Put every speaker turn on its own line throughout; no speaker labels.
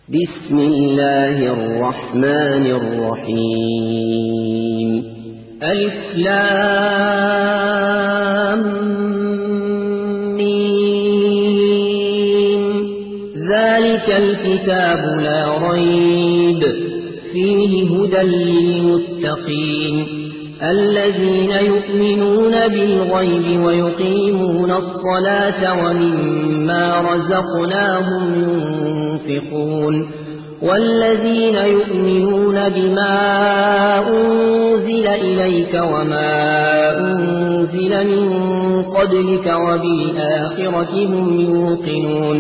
بسم الله الرحمن الرحيم ألف لام ميم ذلك الكتاب لا ريب فيه هدى للمتقين الذين يؤمنون بالغيب ويقيمون الصلاة ومما رزقناهم ينفقون والذين يؤمنون بما أنزل إليك وما أنزل من قبلك وبالآخرة هم يوقنون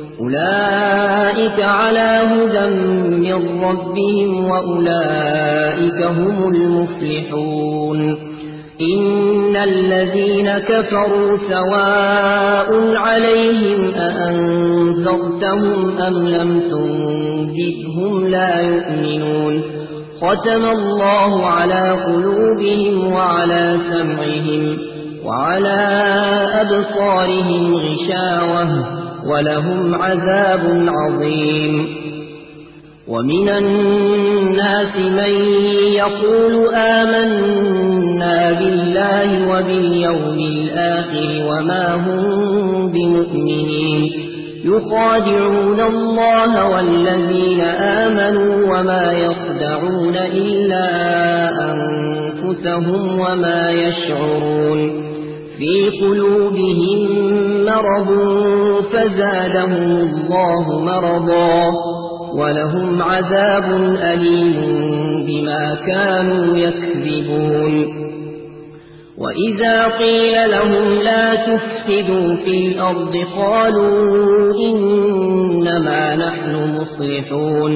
أولئك على هدى من ربهم وأولئك هم المفلحون إن الذين كفروا سواء عليهم أأنذرتهم أم لم تنذرهم لا يؤمنون ختم الله على قلوبهم وعلى سمعهم وعلى أبصارهم غشاوة ولهم عذاب عظيم ومن الناس من يقول آمنا بالله وباليوم الآخر وما هم بمؤمنين يخادعون الله والذين آمنوا وما يخدعون إلا أنفسهم وما يشعرون في قلوبهم مرض فزادهم الله مرضا ولهم عذاب أليم بما كانوا يكذبون وإذا قيل لهم لا تفسدوا في الأرض قالوا إنما نحن مصلحون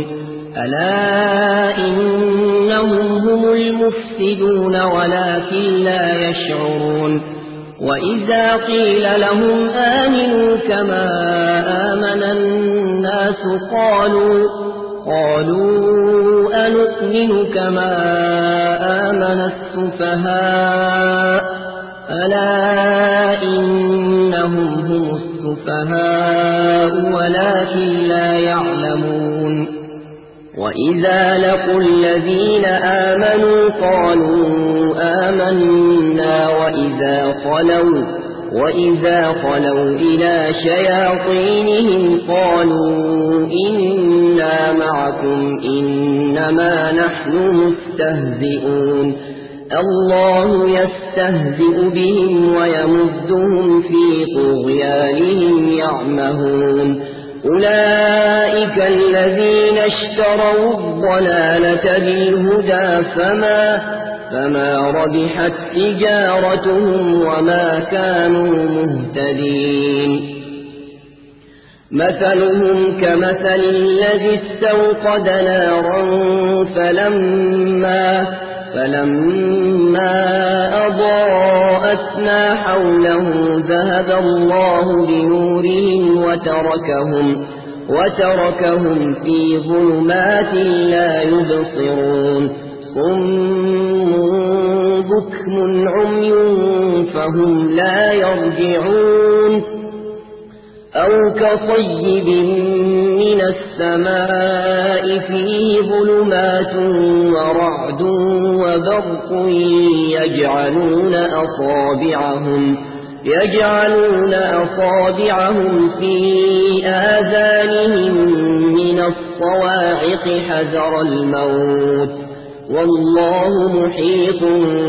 ألا إنهم هم المفسدون ولكن لا يشعرون وإذا قيل لهم آمنوا كما آمن الناس قالوا أنؤمن كما آمن السفهاء ألا إنهم هم السفهاء ولكن لا يعلمون وإذا لقوا الذين آمنوا قالوا آمنا وإذا خلوا إلى شياطينهم قالوا إنا معكم إنما نحن مستهزئون الله يستهزئ بهم ويمدهم في طغيانهم يعمهون أولئك الذين اشتروا الضلالة بالهدى فما ربحت تجارتهم وما كانوا مهتدين مثلهم كمثل الذي استوقد نارا فلما أضاءت ما حوله ذهب الله بنورهم وتركهم في ظلمات لا يبصرون صم بكم عمي فهم لا يرجعون أو كصيب من السماء فيه ظلمات ورعد وبرق يجعلون أصابعهم في آذانهم من الصواعق حذر الموت والله محيط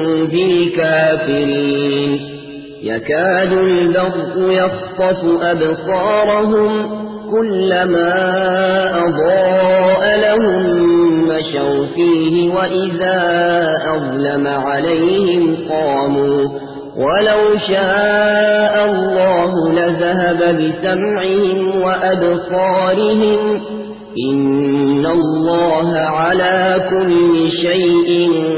بالكافرين يكاد البرق يخطف أبصارهم كلما أضاء لهم مشوا فيه وإذا أظلم عليهم قاموا ولو شاء الله لذهب بسمعهم وأبصارهم إن الله على كل شيء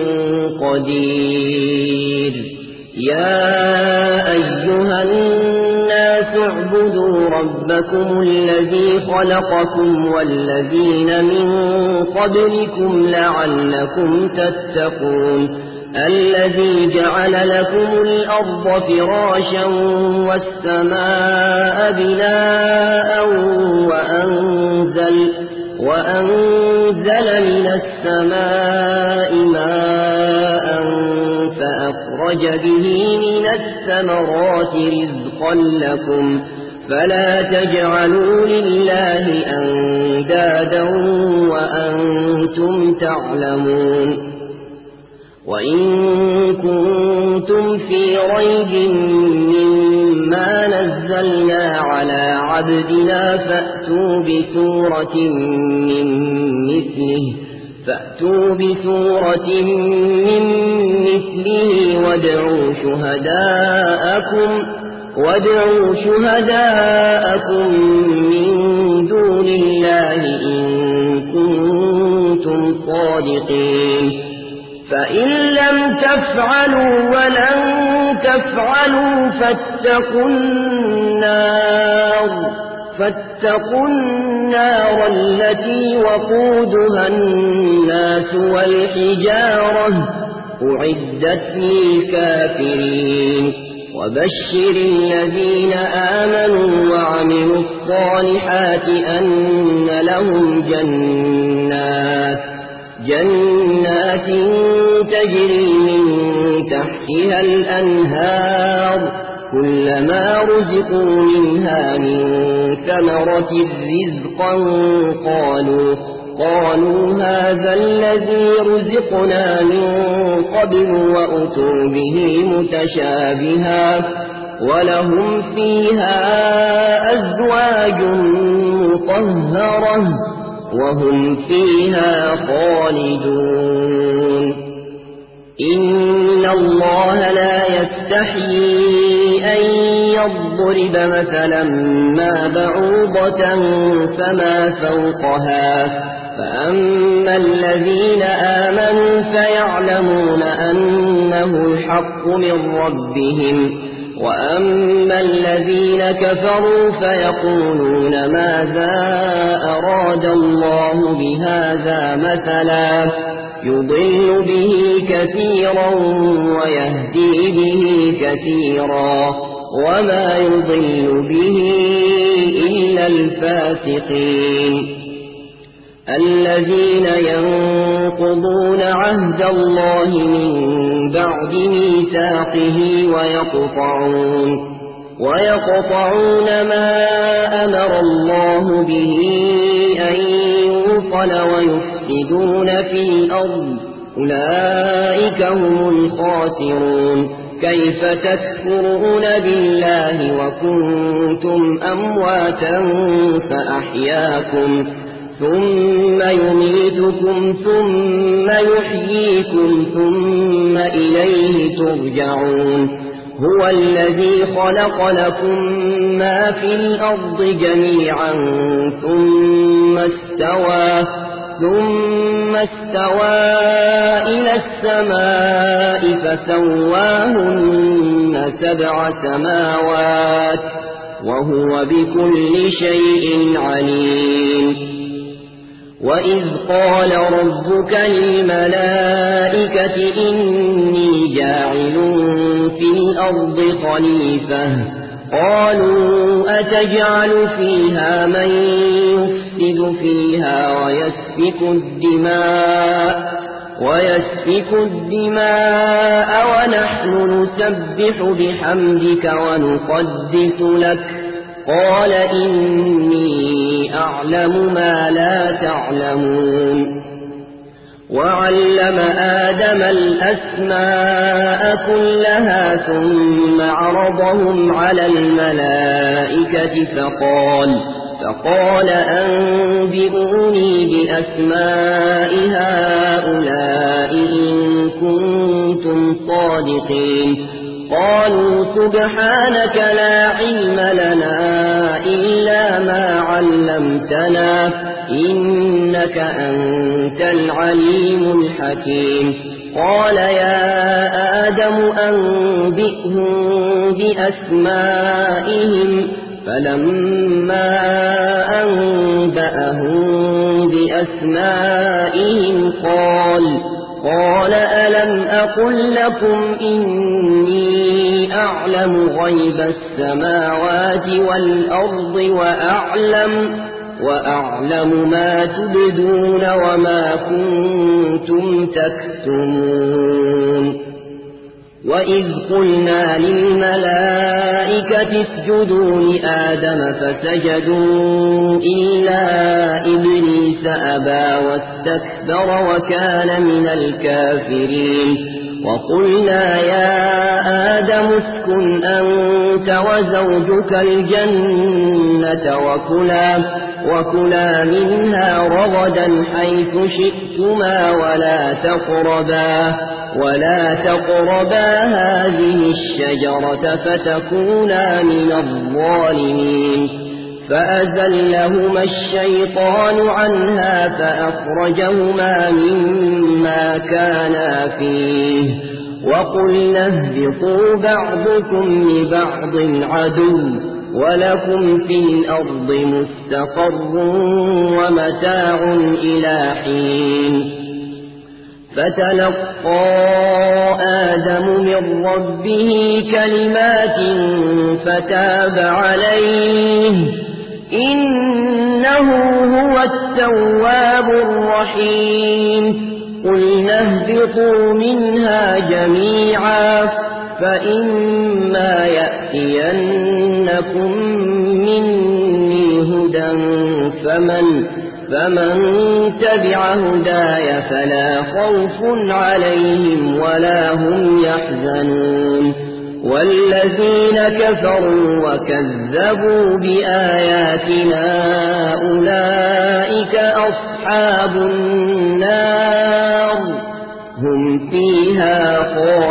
قدير يا أيها الناس اعبدوا ربكم الذي خلقكم والذين من قبلكم لعلكم تتقون الذي جعل لكم الأرض فراشا والسماء بناء وأنزل من السماء ماء فأخرج به من الثمرات رزقا لكم فلا تجعلوا لله أندادا وأنتم تعلمون وإن كنتم في ريب مما نزلنا على عبدنا فأتوا بسورة من مثله وادعوا شهداءكم من دون الله إن كنتم صادقين فإن لم تفعلوا ولن تفعلوا فاتقوا النار التي وقودها الناس والحجارة أعدت للكافرين وبشر الذين آمنوا وعملوا الصالحات أن لهم جنات تجري من تحتها الأنهار كلما رزقوا منها من ثمرة رزقا قالوا هذا الذي رزقنا من قبل وأتوا به متشابها ولهم فيها أزواج مطهرة وهم فيها خالدون إن الله لا يستحيي أن يضرب مثلا ما بعوضة فما فوقها فأما الذين آمنوا فيعلمون أنه الحق من ربهم وأما الذين كفروا فيقولون ماذا أراد الله بهذا مثلا يضل به كثيرا ويهدي به كثيرا وما يضل به إلا الفاسقين الذين ينقضون عهد الله من بعد ميثاقه ويقطعون ما أمر الله به أن يوصل ويفسدون في الأرض أولئك هم الخاسرون كيف تكفرون بالله وكنتم أمواتا فأحياكم ثم يميتكم ثم يحييكم ثم إليه ترجعون هو الذي خلق لكم ما في الأرض جميعا ثم استوى إلى السماء فسواهن 7 سماوات وهو بكل شيء عليم وإذ قال ربك للملائكة إني جاعل في الأرض خليفة قالوا أتجعل فيها من يفسد فيها ويسفك الدماء ونحن نسبح بحمدك ونقدس لك قال إني أعلم ما لا تعلمون وعلم آدم الأسماء كلها ثم عرضهم على الملائكة فقال أنبئوني بأسماء هؤلاء إن كنتم صادقين قالوا سبحانك لا علم لنا إلا ما علمتنا إنك أنت العليم الحكيم قال يا آدم أنبئهم بأسمائهم فلما أنبأهم بأسمائهم قال ألم أقل لكم إني أعلم غيب السماوات والأرض وأعلم ما تبدون وما كنتم تكتمون وإذ قلنا للملائكة اسجدوا لآدم فسجدوا إلا إبليس أبى واستكبر وكان من الكافرين وقلنا يا آدم اسكن أنت وزوجك الجنة وكلا منها رغدا حيث شئتما ولا تقربا هذه الشجرة فتكونا من الظالمين فأزلهما الشيطان عنها فأخرجهما مما كانا فيه وقلنا اهبطوا بعضكم لبعض عدو ولكم في الأرض مستقر ومتاع إلى حين فتلقى آدم من ربه كلمات فتاب عليه إنه هو التواب الرحيم قلنا اهبطوا منها جميعا فإما يأتينكم مني هدى فمن تبع هداي فلا خوف عليهم ولا هم يحزنون والذين كفروا وكذبوا بآياتنا أولئك أصحاب النار هم فيها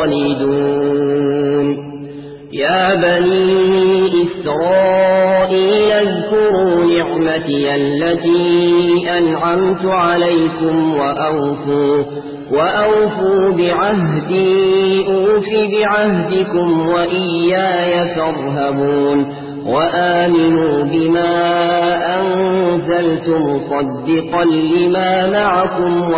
خالدون يا بني إسرائيل اذكروا نعمتي التي أنعمت عليكم وأوفوا بعهدي أوف بعهدكم وإياي فارهبون وآمنوا بما أنزلت مصدقا لما معكم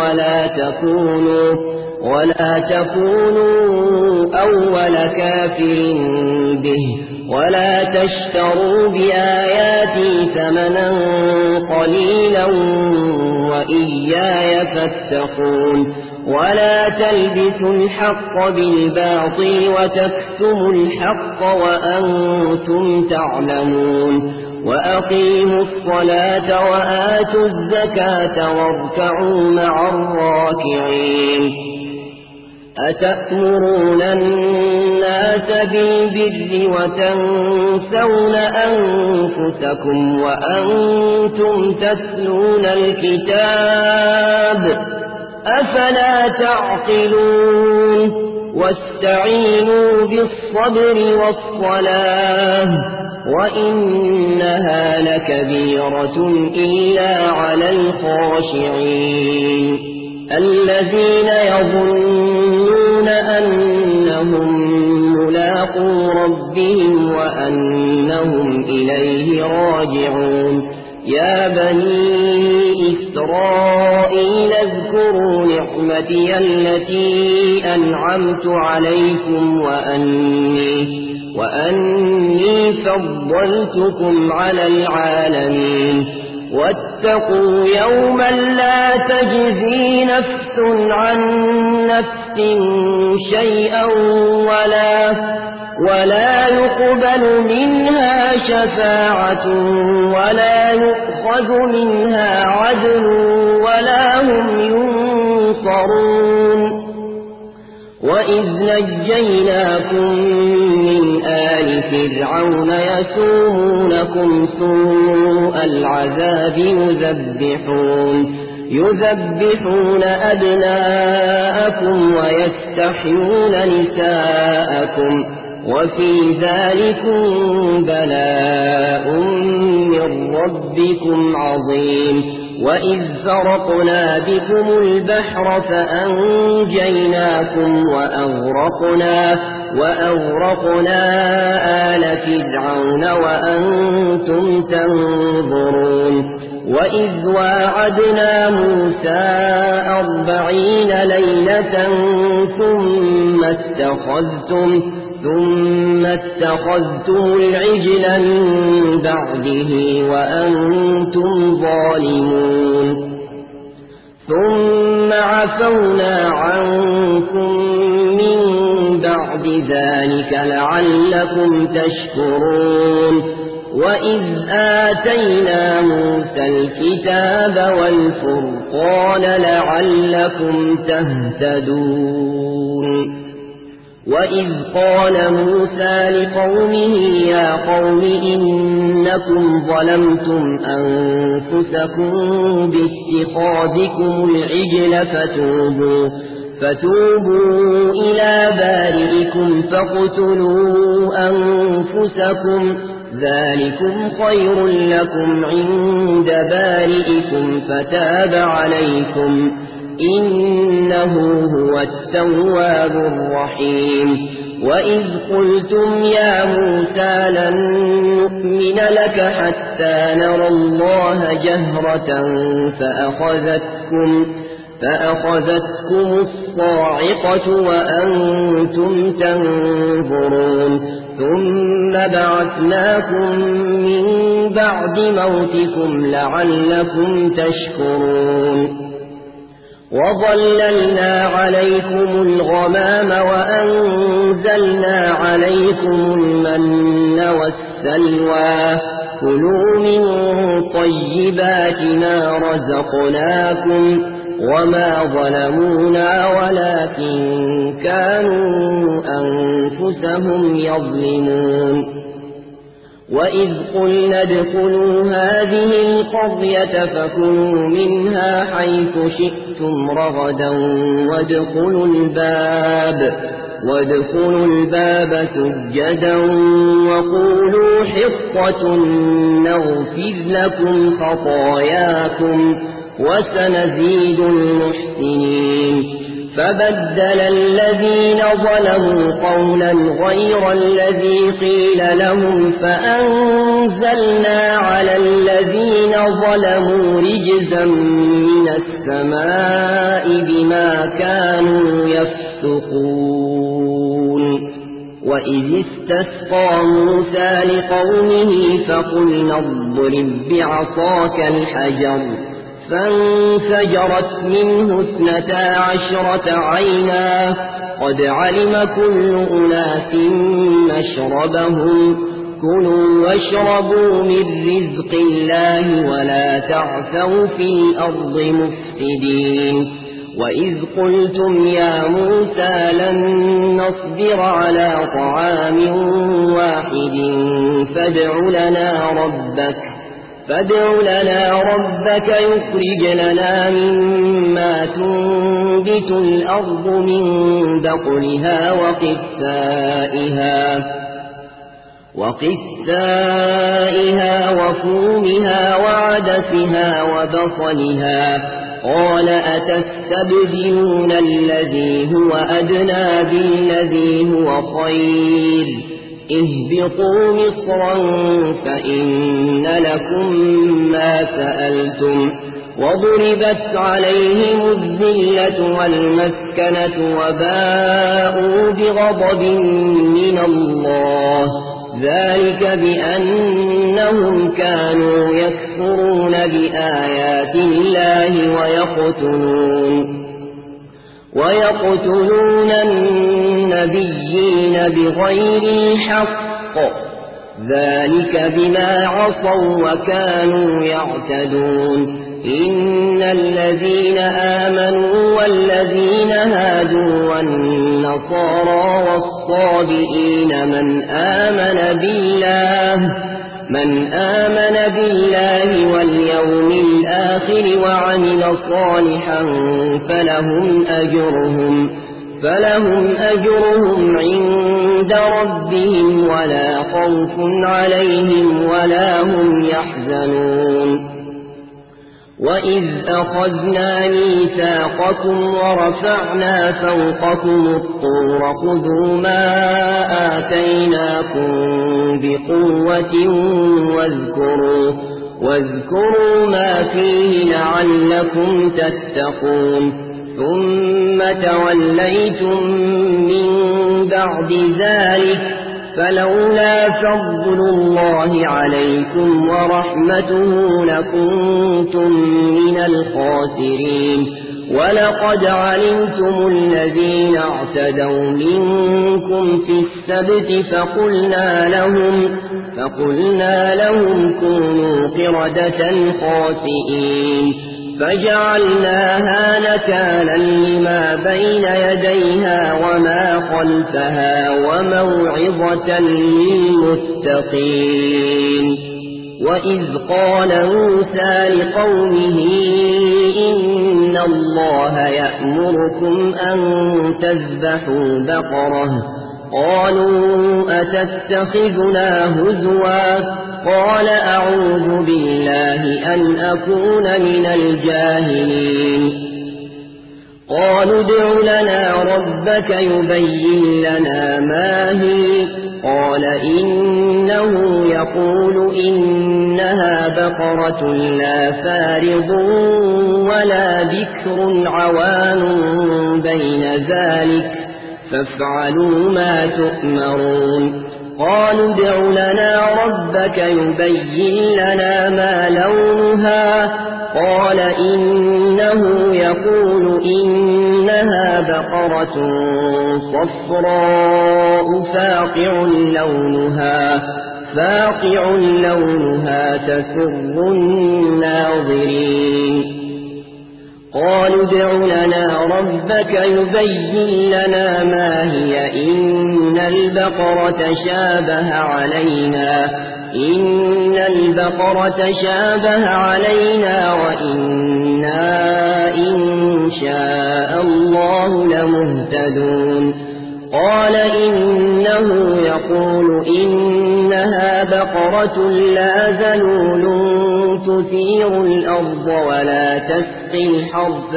ولا تكونوا أول كافر به ولا تشتروا بآياتي ثمنا قليلا وإياي فاتقون ولا تلبسوا الحق بالباطل وتكتموا الحق وأنتم تعلمون وأقيموا الصلاة وآتوا الزكاة واركعوا مع الراكعين أتأمرون الناس بالبر وتنسون أنفسكم وأنتم تتلون الكتاب أفلا تعقلون واستعينوا بالصبر والصلاة وإنها لكبيرة إلا على الخاشعين الذين يظنون أنهم ملاقو ربهم وأنهم إليه راجعون يا بني إسرائيل اذكروا نعمتي التي أنعمت عليكم وأني فضلتكم على العالمين واتقوا يوما لا تجزي نفس عن نفس شيئا ولا يقبل منها شفاعة ولا يؤخذ منها عدل ولا هم ينصرون وإذ نجيناكم من آل فرعون يسومونكم سوء العذاب يذبحون أبناءكم ويستحيون نساءكم وفي ذلكم بلاء من ربكم عظيم وإذ فرقنا بكم البحر فأنجيناكم وأغرقنا آل فرعون وأنتم تنظرون وإذ واعدنا موسى 40 ليلة ثم اتخذتم العجل من بعده وأنتم ظالمون ثم عفونا عنكم من بعد ذلك لعلكم تشكرون وإذ آتينا موسى الكتاب والفرقان لعلكم تهتدون وإذ قال موسى لقومه يا قوم إنكم ظلمتم أنفسكم باتخاذكم العجل فتوبوا إلى بارئكم فاقتلوا أنفسكم ذلكم خير لكم عند بارئكم فتاب عليكم إنه هو التواب الرحيم وإذ قلتم يا موسى لن نؤمن لك حتى نرى الله جهرة فأخذتكم الصاعقة وأنتم تنظرون ثم بعثناكم من بعد موتكم لعلكم تشكرون وظللنا عليكم الغمام وأنزلنا عليكم المن والسلوى كلوا من طيبات ما رزقناكم وما ظلمونا ولكن كانوا أنفسهم يظلمون وإذ قلنا ادخلوا هذه القرية فكلوا منها حيث شئتم رغدا وادخلوا الباب سجدا وقولوا حطة نغفر لكم خطاياكم وسنزيد المحسنين فبدل الذين ظلموا قولا غير الذي قيل لهم فأنزلنا على الذين ظلموا رجزا من السماء بما كانوا يفسقون وإذ استسقى موسى لقومه فقلنا اضرب بعصاك الحجر فانفجرت منه 12 عينا قد علم كل أناس مشربهم كلوا واشربوا من رزق الله ولا تعثوا في الأرض مفسدين وإذ قلتم يا موسى لن نصبر على طعام واحد فادع لنا ربك يخرج لنا مما تنبت الأرض من بقلها وقثائها وفومها وعدسها وبصلها قال أتستبدلون الذي هو أدنى بالذي هو خير اهبطوا مصرا فإن لكم ما سألتم وضربت عليهم الذلة والمسكنة وباءوا بغضب من الله ذلك بأنهم كانوا يكفرون بآيات الله ويقتلون النبيين بغير الحق ذلك بما عصوا وكانوا يعتدون إن الذين آمنوا والذين هادوا والنصارى والصابئين من آمن بالله واليوم الآخر وعمل صالحا فلهم أجرهم عند ربهم ولا خوف عليهم ولا هم يحزنون وإذ أخذنا ميثاقكم ورفعنا فوقكم الطور خذوا ما آتيناكم بقوة واذكروا ما فيه لعلكم تتقون ثم توليتم من بعد ذلك فلولا فضل الله عليكم ورحمته لكنتم من الخاسرين ولقد علمتم الذين اعتدوا منكم في السبت فقلنا لهم كونوا قردة خاسئين فجعلناها نكالا لما بين يديها وما خلفها وموعظة للمتقين وإذ قال موسى لقومه إن الله يأمركم أن تذبحوا بقرة قالوا أتتخذنا هزوا قال أعوذ بالله أن أكون من الجاهلين قالوا ادع لنا ربك يبين لنا ما هي قال إنه يقول إنها بقرة لا فارض ولا بكر عوان بين ذلك فافعلوا ما تؤمرون قالوا ادع لنا ربك يبين لنا ما لونها قال إنه يقول إنها بقرة صفراء فاقع لونها تسر الناظرين قالوا ادع لنا ربك يبين لنا ما هي إن البقرة شابه علينا وإنا إن شاء الله لمهتدون قال إنه يقول إنها بقرة لا ذلول تثير الأرض ولا تسقي الحرث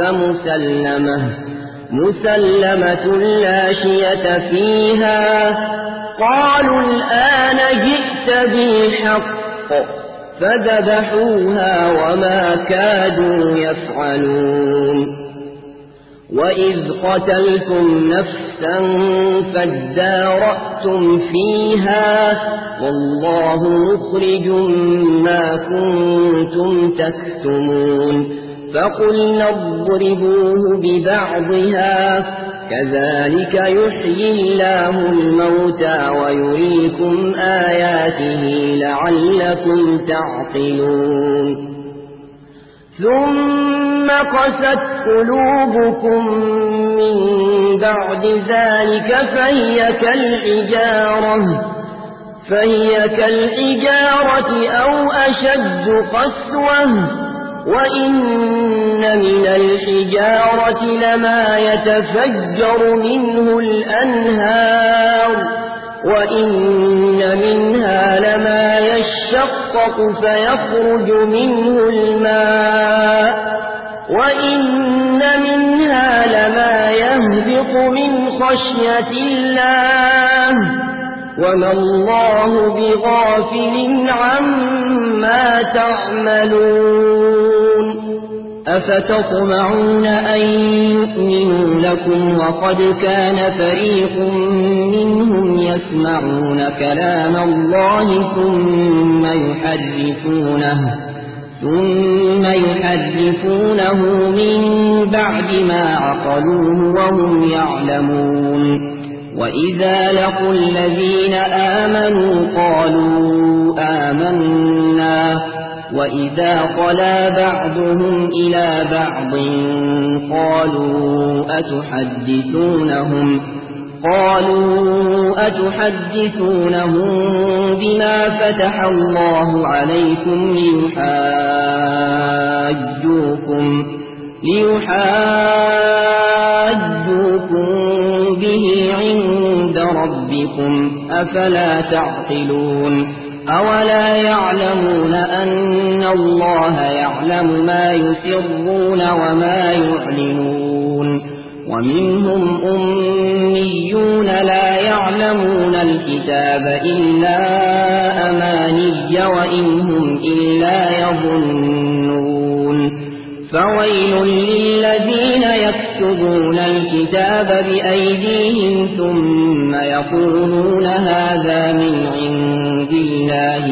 مسلمة لا شية فيها قالوا الآن جئت بالحق فذبحوها وما كادوا يفعلون وإذ قتلتم نفسا فادارأتم فيها والله مخرج ما كنتم تكتمون فقلنا اضربوه ببعضها كذلك يحيي الله الموتى ويريكم آياته لعلكم تعقلون ثم قست قلوبكم من بعد ذلك فهي كالحجارة أو أشد قسوة وإن من الحجارة لما يتفجر منه الأنهار وإن منها لما يشقق فيخرج منه الماء وإن منها لما يهبط من خشية الله وما الله بغافل عما تعملون أفتطمعون أن يؤمنوا لكم وقد كان فريق منهم يسمعون كلام الله ثم يحرفونه من بعد ما عقلوه وهم يعلمون وإذا لقوا الذين آمنوا قالوا آمنا وإذا خلا بعضهم إلى بعض قالوا أتحدثونهم بما فتح الله عليكم ليحاجوكم به عند ربكم أفلا تعقلون أولا يعلمون أن الله يعلم ما يسرون وما يعلنون ومنهم أميون لا يعلمون الكتاب إلا أماني وإن هم إلا يظنون فويل للذين يكتبون الكتاب بأيديهم ثم يقولون هذا من عند الله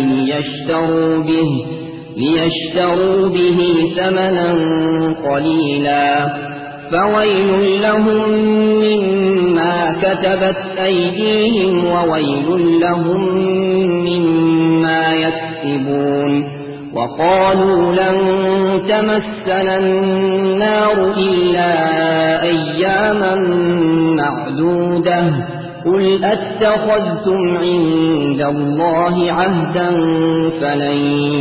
ليشتروا به ثمنا قليلا فويل لهم مما كتبت أيديهم وويل لهم مما يكسبون وقالوا لن تمسنا النار إلا أياما معدودة قل أتخذتم عند الله عهدا فلن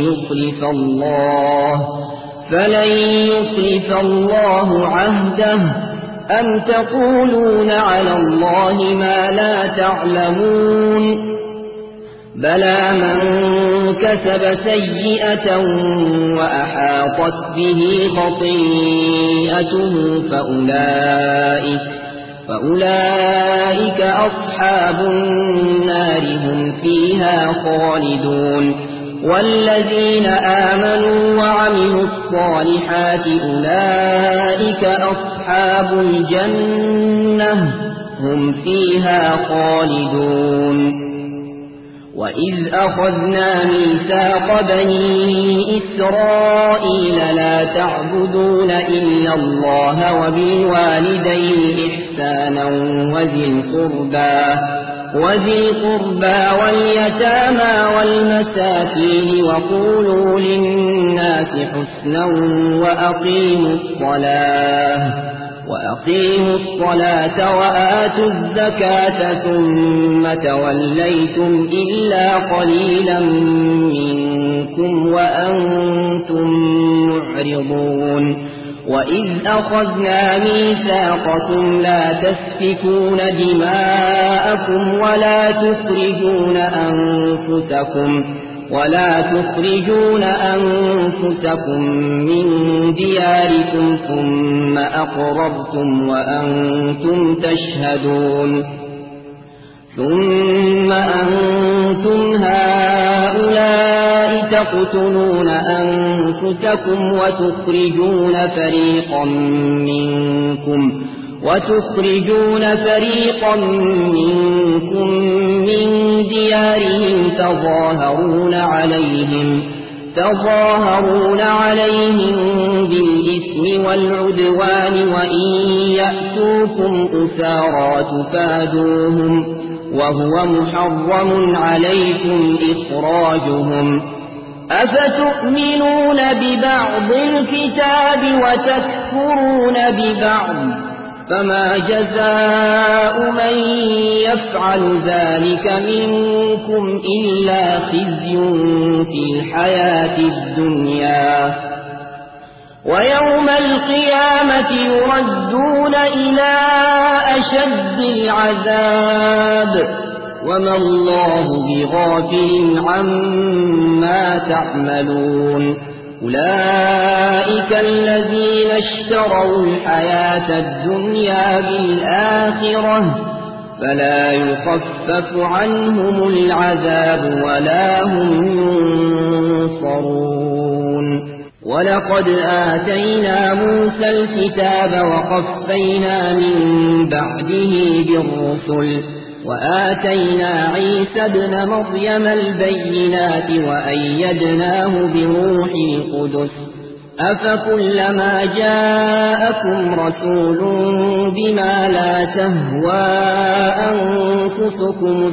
يخلف الله عهده أم تقولون على الله ما لا تعلمون بلى من كسب سيئة وأحاطت به خطيئته فأولئك أصحاب النار هم فيها خالدون والذين آمنوا وعملوا الصالحات أولئك أصحاب الجنة هم فيها خالدون وإذ أخذنا ميثاق بني إسرائيل لا تعبدون إلا الله وبالوالدين إحسانا وذي القربى واليتامى والمساكين وقولوا للناس حسنا وأقيموا الصلاة وآتوا الزكاة ثم توليتم إلا قليلا منكم وأنتم معرضون وإذ أخذنا ميثاقكم لا تسفكون دماءكم ولا تخرجون أنفسكم من دياركم ثم أقررتم وأنتم تشهدون ثم أنتم هؤلاء تقتلون أنفسكم وتخرجون فريقا منكم من ديارهم تظاهرون عليهم بالإثم والعدوان وإن يأتوكم أسارى تفادوهم وهو محرم عليكم إخراجهم أفتؤمنون ببعض الكتاب وتكفرون ببعض فما جزاء من يفعل ذلك منكم إلا خزي في الحياة الدنيا ويوم القيامة يردون إلى أشد العذاب وما الله بغافل عما تعملون أولئك الذين اشتروا الحياة الدنيا بالآخرة فلا يخفف عنهم العذاب ولا هم ينصرون ولقد آتينا موسى الكتاب وقفينا من بعده بالرسل وآتينا عيسى ابن مريم البينات وأيدناه بروح القدس أفكلما جاءكم رسول بما لا تهوى أنفسكم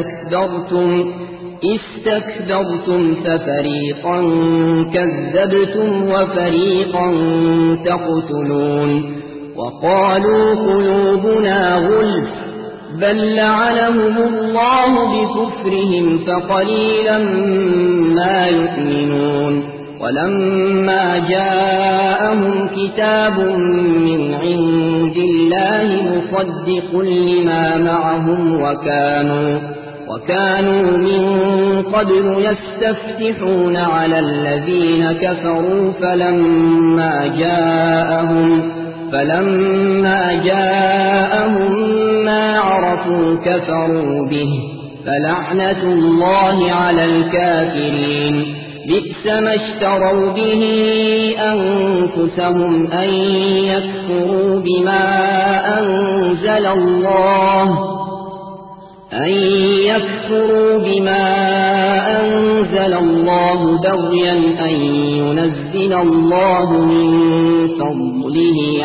استكبرتم ففريقا كذبتم وفريقا تقتلون وقالوا قلوبنا غلف بل لعنهم الله بكفرهم فقليلا ما يؤمنون ولما جاءهم كتاب من عند الله مصدق لما معهم وكانوا من قبل يستفتحون على الذين كفروا فلما جاءهم ما عرفوا كفروا به فلعنة الله على الكافرين بئس ما اشتروا به أنفسهم أن يكفروا بما أنزل الله بغيا أن ينزل الله من فضله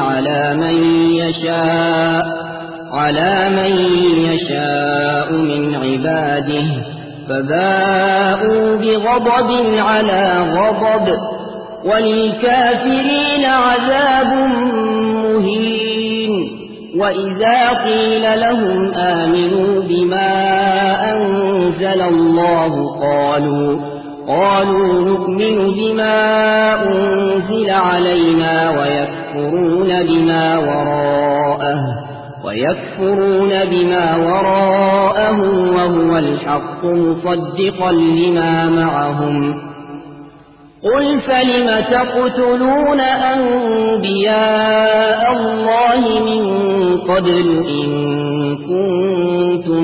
على من يشاء من عباده فباءوا بغضب على غضب وللكافرين عذاب مهين. وإذا قيل لهم آمنوا بما أنزل الله قالوا نؤمن بما أنزل علينا ويكفرون بما وراءه وهو الحق مصدقا لما معهم. قل فلم تقتلون أنبياء الله من قبل إن كنتم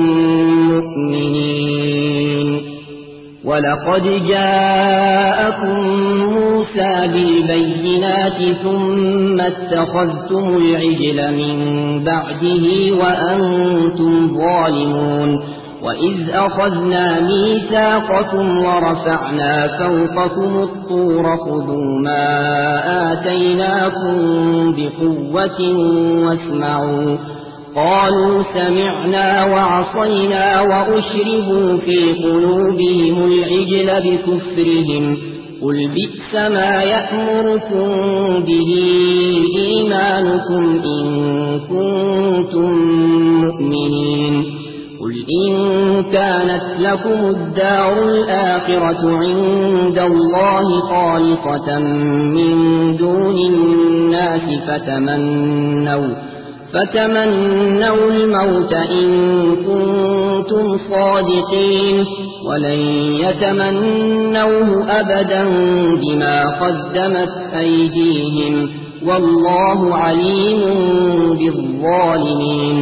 مؤمنين؟ ولقد جاءكم موسى بالبينات ثم اتخذتم العجل من بعده وأنتم ظالمون. وإذ أخذنا ميثاقكم ورفعنا فوقكم الطور خذوا ما آتيناكم بقوة واسمعوا. قالوا سمعنا وعصينا وأشربوا في قلوبهم العجل بكفرهم. قل بئس ما يأمركم به إيمانكم إن كنتم مؤمنين. قل إن كانت لكم الدار الآخرة عند الله خالصة من دون الناس فتمنوا الموت إن كنتم صادقين ولن يتمنوه أبدا بما قدمت أيديهم والله عليم بالظالمين.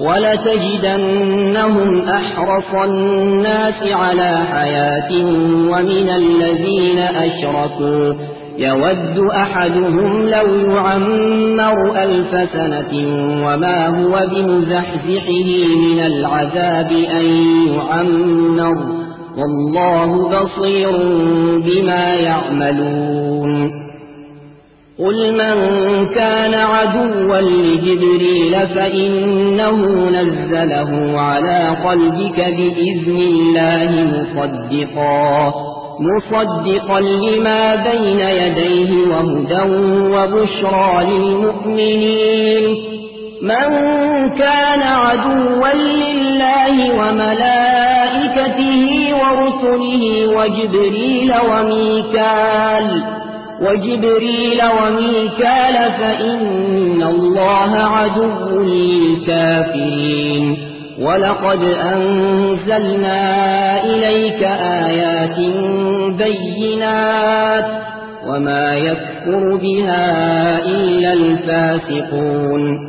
ولتجدنهم أحرص الناس على حياة ومن الذين أشركوا يود أحدهم لو يعمر 1000 سنة وما هو بمزحزحه من العذاب أن يعمر والله بصير بما يعملون. قل من كان عدوا لجبريل فإنه نزله على قلبك بإذن الله مصدقا لما بين يديه وهدى وبشرى للمؤمنين. من كان عدوا لله وملائكته ورسله وجبريل وميكال فإن الله عدو للكافرين. ولقد أنزلنا إليك آيات بينات وما يكفر بها إلا الفاسقون.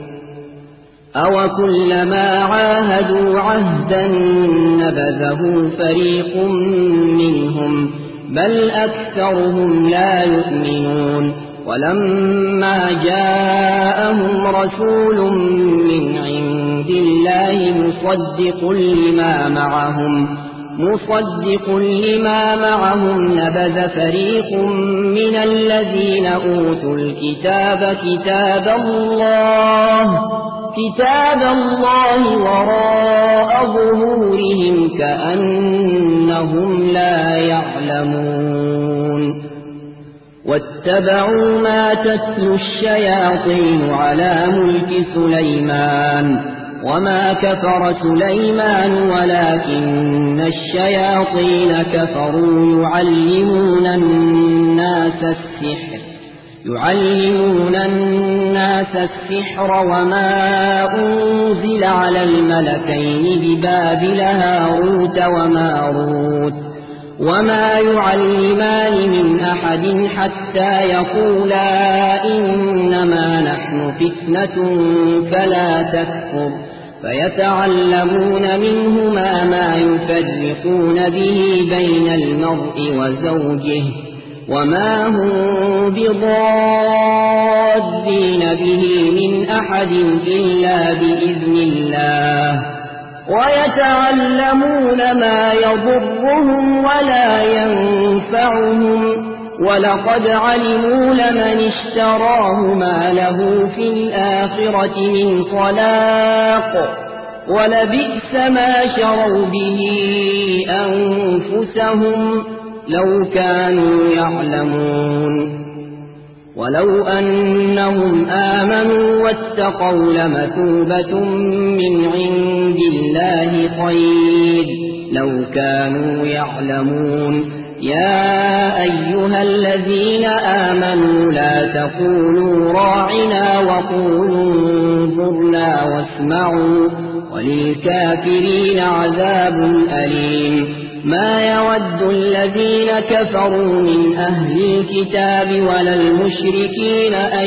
أوكلما عاهدوا عهدا نبذه فريق منهم بل أكثرهم لا يؤمنون. ولما جاءهم رسول من عند الله مصدق لما معهم نبذ فريق من الذين أوتوا الكتاب كتاب الله وراء ظهورهم كأنهم لا يعلمون. واتبعوا ما تتلو الشياطين على ملك سليمان وما كفر سليمان ولكن الشياطين كفروا يعلمون الناس السحر وما أنزل على الملكين ببابل هاروت وماروت وما يعلمان من أحد حتى يقولا إنما نحن فتنة فلا تكفر فيتعلمون منهما ما يفرقون به بين المرء وزوجه وما هم بضارين به من أحد إلا بإذن الله ويتعلمون ما يضرهم ولا ينفعهم ولقد علموا لمن اشتراه ما له في الآخرة من خلاق ولبئس ما شروا به أنفسهم لو كانوا يعلمون ولو أنهم آمنوا واتقوا لمثوبة من عند الله خير لو كانوا يعلمون يا أيها الذين آمنوا لا تقولوا راعنا وقولوا انظرنا واسمعوا وللكافرين عذاب أليم ما يود الذين كفروا من أهل الكتاب ولا المشركين أن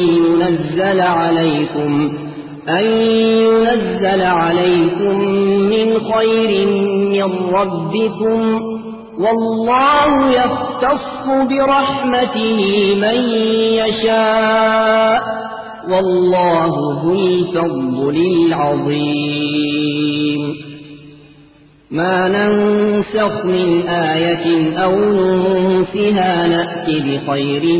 ينزل عليكم من خير من ربكم والله يختص برحمته من يشاء والله ذو الفضل العظيم ما ننسخ من آية أو ننسها نأت بخير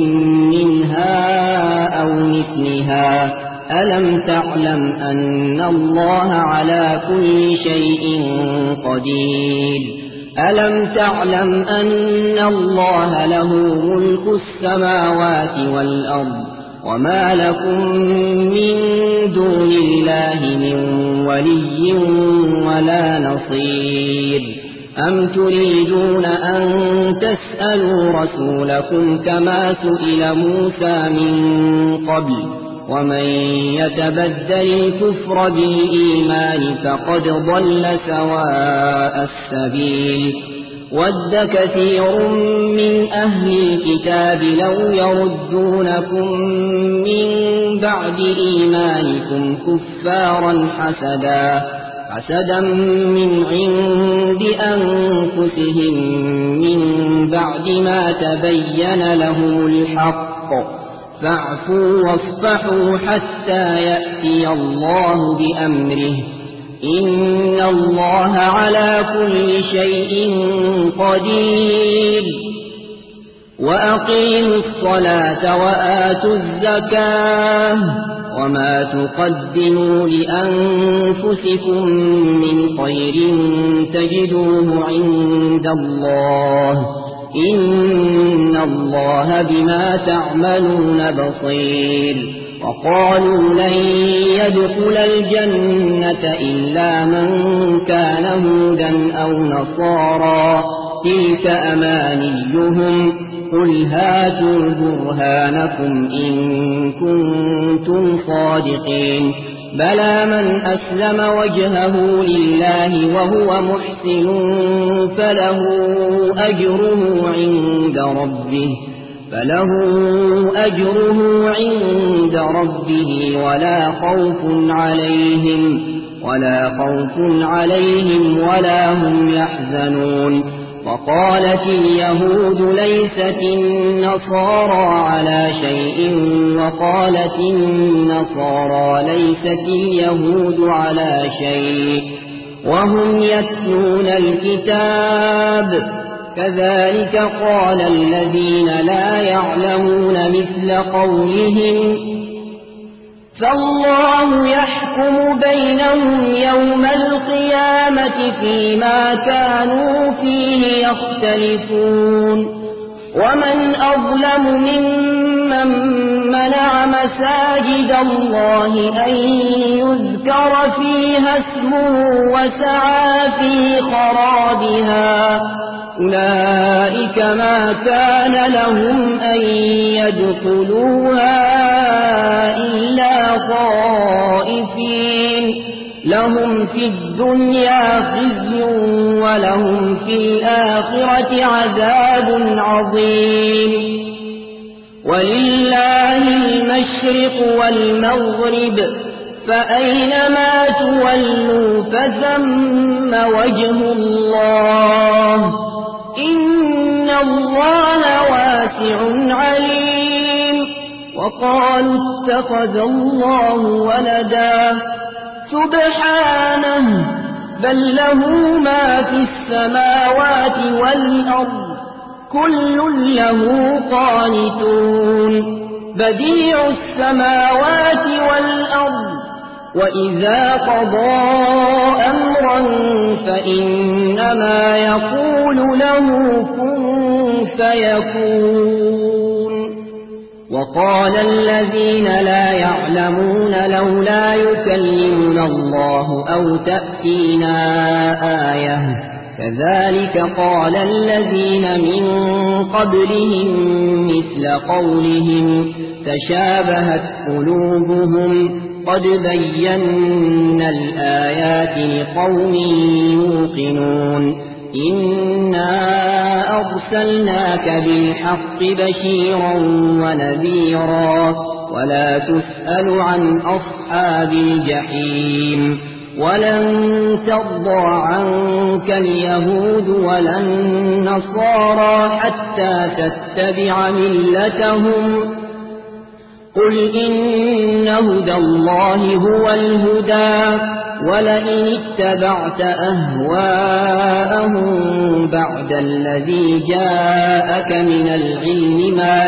منها أو مثلها ألم تعلم أن الله على كل شيء قدير ألم تعلم أن الله له ملك السماوات والأرض وما لكم من دون الله من ولي ولا نصير أم تريدون أن تسألوا رسولكم كما سئل موسى من قبل ومن يتبدل الكفر بالإيمان فقد ضل سواء السبيل ود كثير من أهل الكتاب لو يردونكم من بعد إيمانكم كفارا حسدا من عند أنفسهم من بعد ما تبين لهم الحق فاعفوا واصفحوا حتى يأتي الله بأمره إن الله على كل شيء قدير وأقيموا الصلاة وآتوا الزكاة وما تقدموا لأنفسكم من خير تجدوه عند الله إن الله بما تعملون بصير وقالوا لن يدخل الجنة إلا من كان هودا أو نصارى تلك أمانيهم قل هاتوا برهانكم إن كنتم صادقين بلى من أسلم وجهه لله وهو محسن فله أجره عند ربه ولا خوف عليهم ولا هم يحزنون وقالت اليهود ليست النصارى على شيء وقالت النصارى ليست اليهود على شيء وهم يتلون الكتاب كذلك قال الذين لا يعلمون مثل قولهم فالله يحكم بينهم يوم القيامة فيما كانوا فيه يختلفون ومن أظلم ممن منع مساجد الله أن يذكر فيها اسمه وسعى في خرابها أولئك ما كان لهم أن يدخلوها إلا خائفين لهم في الدنيا خزي ولهم في الآخرة عذاب عظيم ولله المشرق والمغرب فأينما تولوا فثم وجه الله إن الله واسع عليم وقالوا اتخذ الله ولدا سبحانه بل له ما في السماوات والأرض كل له قانتون بديع السماوات والأرض وإذا قضى أمرا فإنما يقول له كن فيكون وقال الذين لا يعلمون لولا يكلمنا الله أو تأتينا آية كذلك قال الذين من قبلهم مثل قولهم تشابهت قلوبهم قد بينا الآيات لقوم يوقنون إنا أرسلناك بالحق بشيرا ونذيرا ولا تسأل عن أصحاب الجحيم ولن ترضى عنك اليهود ولا النصارى حتى تتبع ملتهم قل إن هدى الله هو الهدى ولئن اتبعت أهواءهم بعد الذي جاءك من العلم ما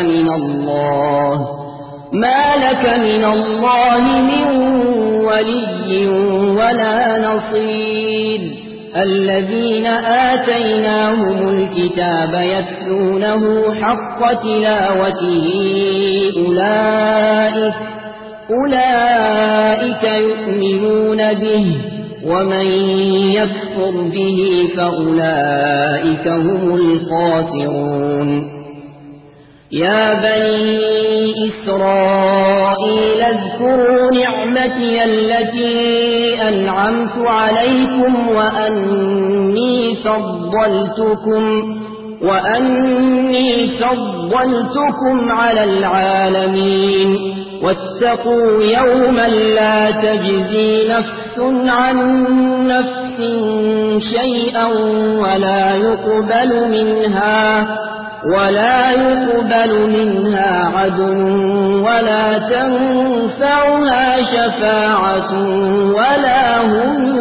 لك من الله من ولي ولا نصير الذين آتيناهم الكتاب يتلونه حق تلاوته أولئك يؤمنون به ومن يكفر به فأولئك هم الخاسرون يا بني إسرائيل اذكروا نعمتي التي أنعمت عليكم وأني فضلتكم على العالمين واتقوا يوما لا تجزي نفس عن نفس شيئا ولا يقبل منها عدل ولا تنفعها شفاعة ولا هم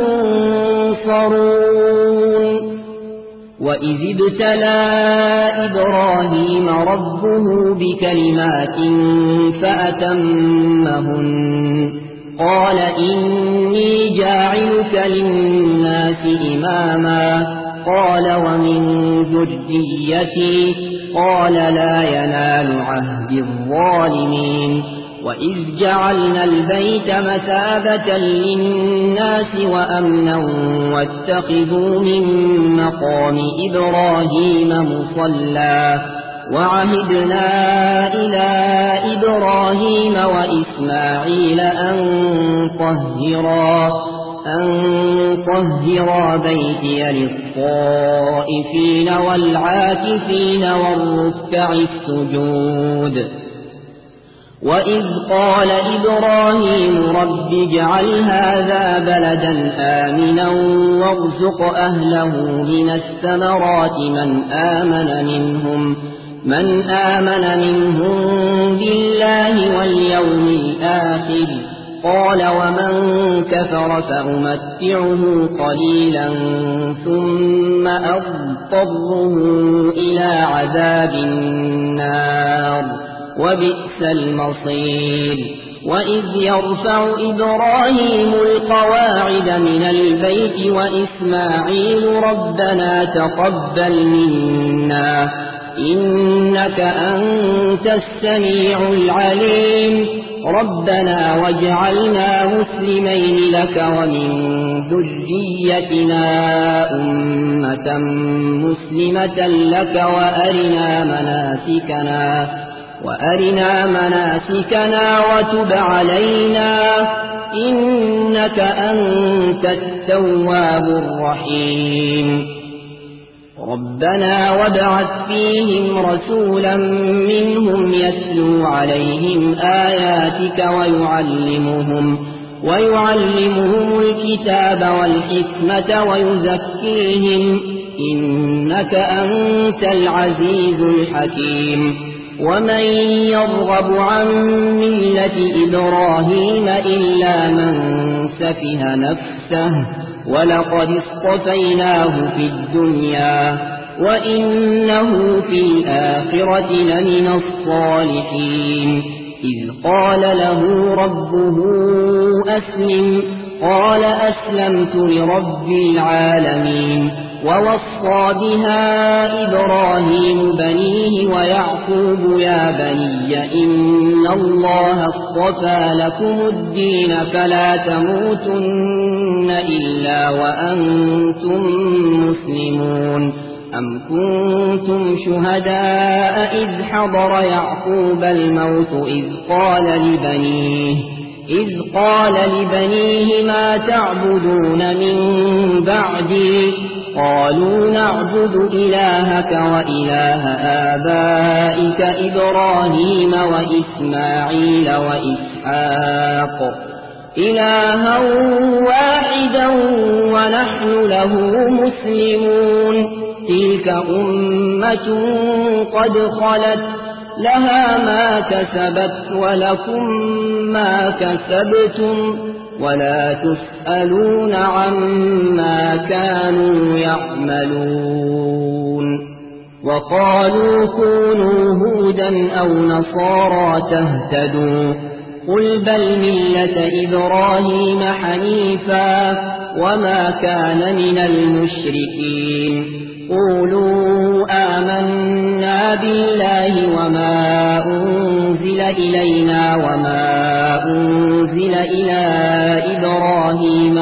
ينصرون وإذ ابتلى إبراهيم ربه بكلمات فأتمهن قال إني جاعلك للناس إماما قال ومن ذريتي قال لا ينال عهد الظالمين وإذ جعلنا البيت مثابة للناس وأمنا واتخذوا من مقام إبراهيم مصلى وعهدنا إلى إبراهيم وإسماعيل أن طهرا بيتي للطائفين والعاكفين والركع السجود وإذ قال إبراهيم رب اجعل هذا بلدا آمنا وارزق أهله من الثمرات من آمن منهم بالله واليوم الآخر قال ومن كفر فأمتعه قليلا ثم أضطره إلى عذاب النار وبئس المصير وإذ يرفع إبراهيم القواعد من البيت وإسماعيل ربنا تقبل منا إنك أنت السميع العليم ربنا واجعلنا مسلمين لك ومن ذريتنا أمة مسلمة لك وأرنا مناسكنا وتب علينا إنك أنت التواب الرحيم ربنا وابعث فيهم رسولا منهم يتلو عليهم آياتك ويعلمهم الكتاب والحكمة ويزكيهم إنك أنت العزيز الحكيم ومن يرغب عن ملة إبراهيم إلا من سفه نفسه ولقد اصطفيناه في الدنيا وإنه في الآخرة لمن الصالحين إذ قال له ربه أسلم قال أسلمت لرب العالمين ووصى بها إبراهيم بنيه ويعقوب يا بني إن الله اصطفى لكم الدين فلا تموتن إلا وأنتم مسلمون أم كنتم شهداء إذ حضر يعقوب الموت إذ قال لبنيه ما تعبدون من بعدي قالوا نعبد إلهك وإله آبائك إبراهيم وإسماعيل وإسحاق إلها واحدا ونحن له مسلمون تلك أمة قد خلت لها ما كسبت ولكم ما كسبتم ولا تسألون عما كانوا يعملون وقالوا كونوا هودا أو نصارى تهتدوا قل بل ملة إبراهيم حنيفا وما كان من المشركين قولوا آمنا بالله وما أنزل إلينا وما أنزل إلى إبراهيم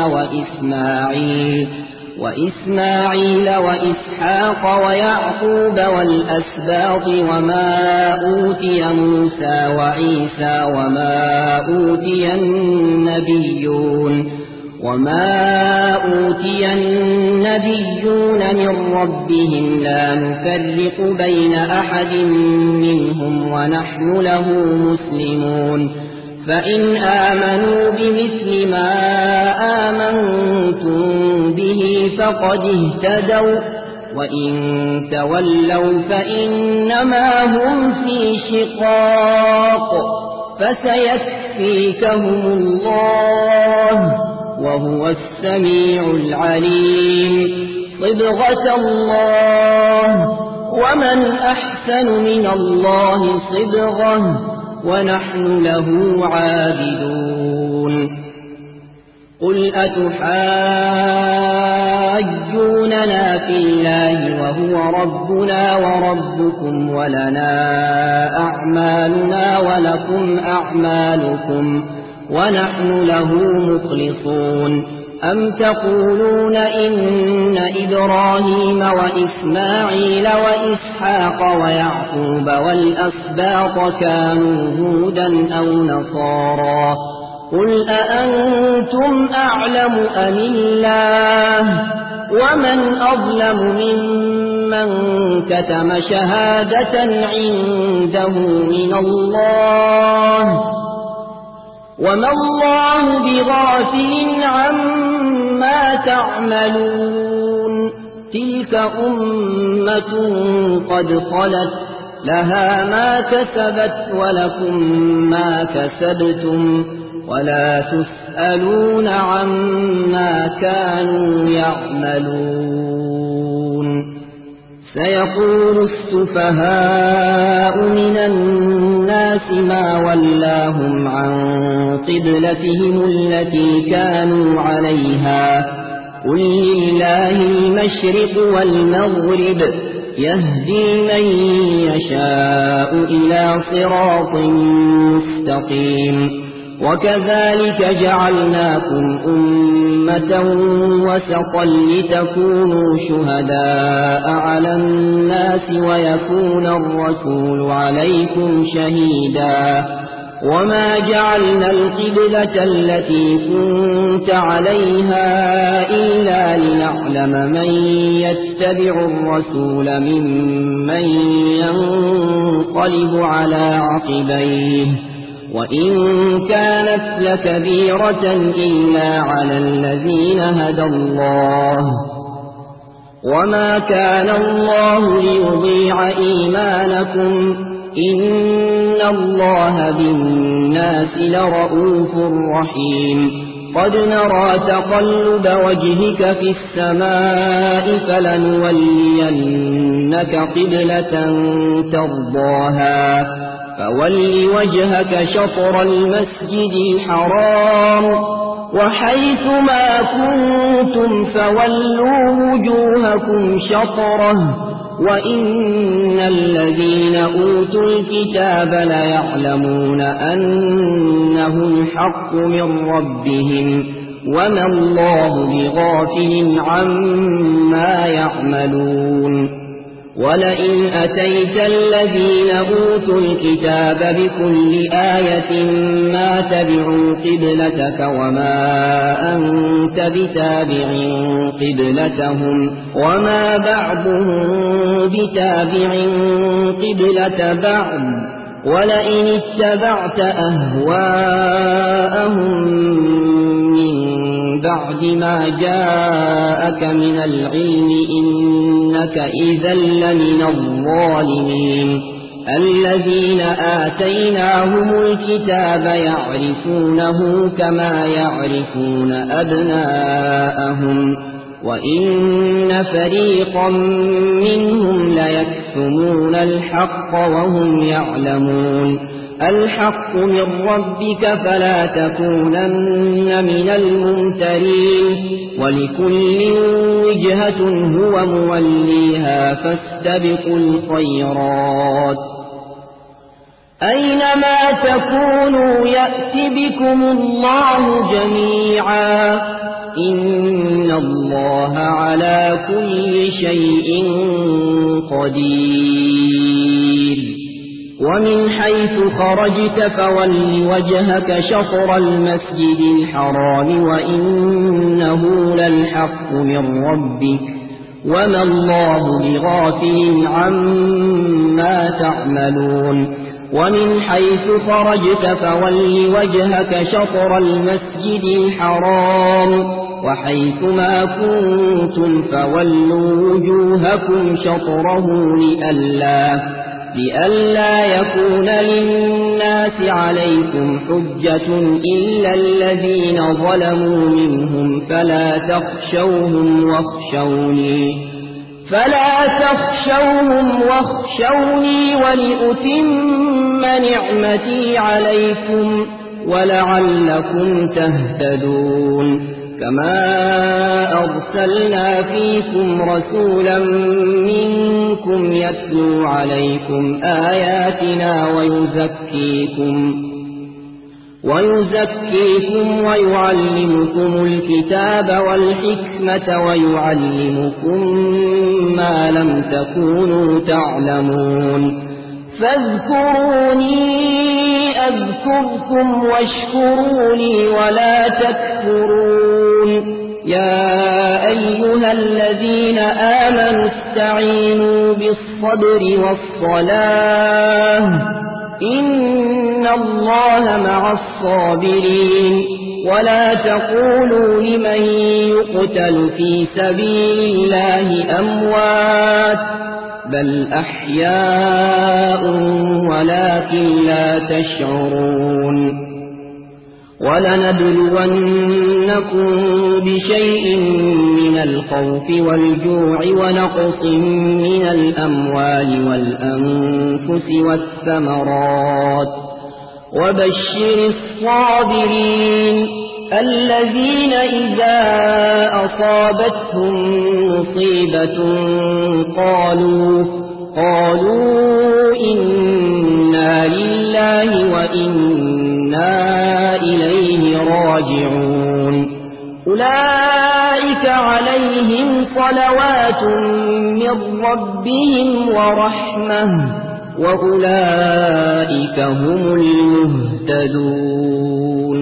وإسماعيل وإسحاق ويعقوب والأسباط وما أوتي موسى وعيسى وما أوتي النبيون من ربهم لا نفرق بين أحد منهم ونحن له مسلمون فإن آمنوا بمثل ما آمنتم به فقد اهتدوا وإن تولوا فإنما هم في شقاق فسيكفيكهم الله وهو السميع العليم صبغة الله ومن أحسن من الله صبغة ونحن له عابدون قل أتحاجوننا في الله وهو ربنا وربكم ولنا أعمالنا ولكم أعمالكم ونحن له مخلصون أم تقولون إن إبراهيم وإسماعيل وإسحاق ويعقوب والأسباط كانوا هودا أو نصارى قل أأنتم أعلم أم الله ومن أظلم ممن كتم شهادة عنده من الله وما الله بغافل عما تعملون تلك أمة قد خلت لها ما كسبت ولكم ما كسبتم ولا تسألون عما كانوا يعملون سيقول السفهاء من الناس ما ولاهم عن قبلتهم التي كانوا عليها قل لله المشرق والمغرب يهدي من يشاء إلى صراط مستقيم وكذلك جعلناكم أمة وسطا لتكونوا شهداء على الناس ويكون الرسول عليكم شهيدا وما جعلنا القبلة التي كنت عليها إلا لنعلم من يتبع الرسول ممن ينقلب على عقبيه وإن كانت لكبيرة إلا على الذين هدى الله وما كان الله ليضيع إيمانكم إن الله بالناس لرؤوف رحيم قد نرى تقلب وجهك في السماء فلنولينك قبلة ترضاها فول وجهك شطر المسجد الحرام وحيث ما كنتم فولوا وجوهكم شطره وإن الذين أوتوا الكتاب ليعلمون أنه الحق من ربهم وما الله بغافل عما يعملون ولئن أتيت الذين أوتوا الكتاب بكل آية ما تبعوا قبلتك وما أنت بتابع قبلتهم وما بعضهم بتابع قبلة بعض ولئن اتبعت أهواءهم من بعد ما جاءك من العلم إنك إذا لمن الظالمين الذين آتيناهم الكتاب يعرفونه كما يعرفون أبناءهم وإن فريقا منهم ليكتمون الحق وهم يعلمون الحق من ربك فلا تكونن من الممترين ولكل وجهة هو موليها فاستبقوا الخيرات أينما تكونوا يأت بكم الله جميعا إن الله على كل شيء قدير ومن حيث خرجت فول وجهك شطر المسجد الحرام وإنه للحق من ربك وما الله بغافل عما تعملون ومن حيث خرجت فول وجهك شطر المسجد الحرام وحيث ما كنتم فولوا وجوهكم شطره لئلا يكون للناس عليكم حجة إلا الذين ظلموا منهم فلا تخشوهم واخشوني ولأتم نعمتي عليكم ولعلكم تهتدون كما أرسلنا فيكم رسولا منكم يتلو عليكم آياتنا ويزكيكم ويعلمكم الكتاب والحكمة ويعلمكم ما لم تكونوا تعلمون فاذكروني أذكركم واشكروا لي ولا تكفرون يا أيها الذين آمنوا استعينوا بالصبر والصلاة إن الله مع الصابرين ولا تقولوا لمن يقتل في سبيل الله أموات بل أحياء ولكن لا تشعرون ولنبلونكم بشيء من الخوف والجوع ونقص من الأموال والأنفس والثمرات وبشر الصابرين الذين إذا أصابتهم مصيبة قالوا إنا لله وإنا إليه راجعون أولئك عليهم صلوات من ربهم ورحمة وأولئك هم المهتدون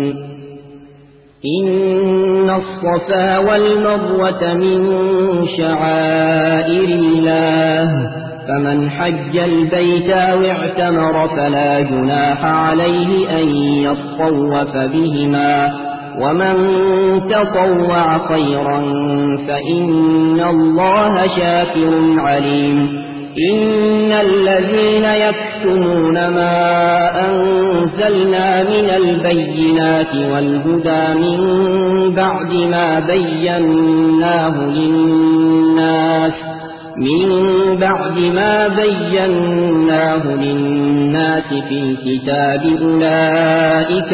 إن الصفا والمروة من شعائر الله فمن حج البيت أو اعتمر فلا جناح عليه أن يطوف بهما ومن تطوع خيرا فإن الله شاكر عليم إن الذين يكتمون ما أنزلنا من البينات والهدى من بعد ما بيناه للناس في الكتاب أولئك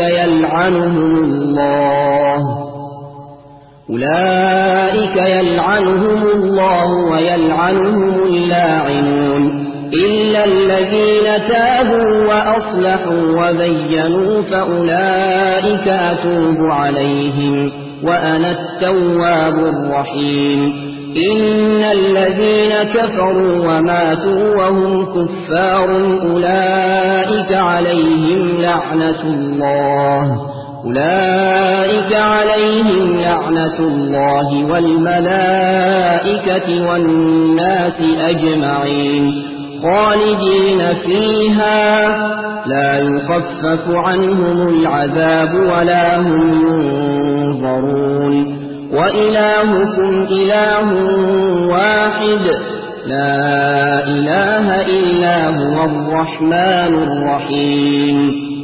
يلعنهم الله ويلعنهم اللاعنون إلا الذين تابوا وأصلحوا وبينوا فأولئك أتوب عليهم وأنا التواب الرحيم إن الذين كفروا وماتوا وهم كفار أولئك عليهم لعنة الله والملائكة والناس أجمعين خالدين فيها لا يخفف عنهم العذاب ولا هم ينظرون وإلهكم إله واحد لا إله إلا هو الرحمن الرحيم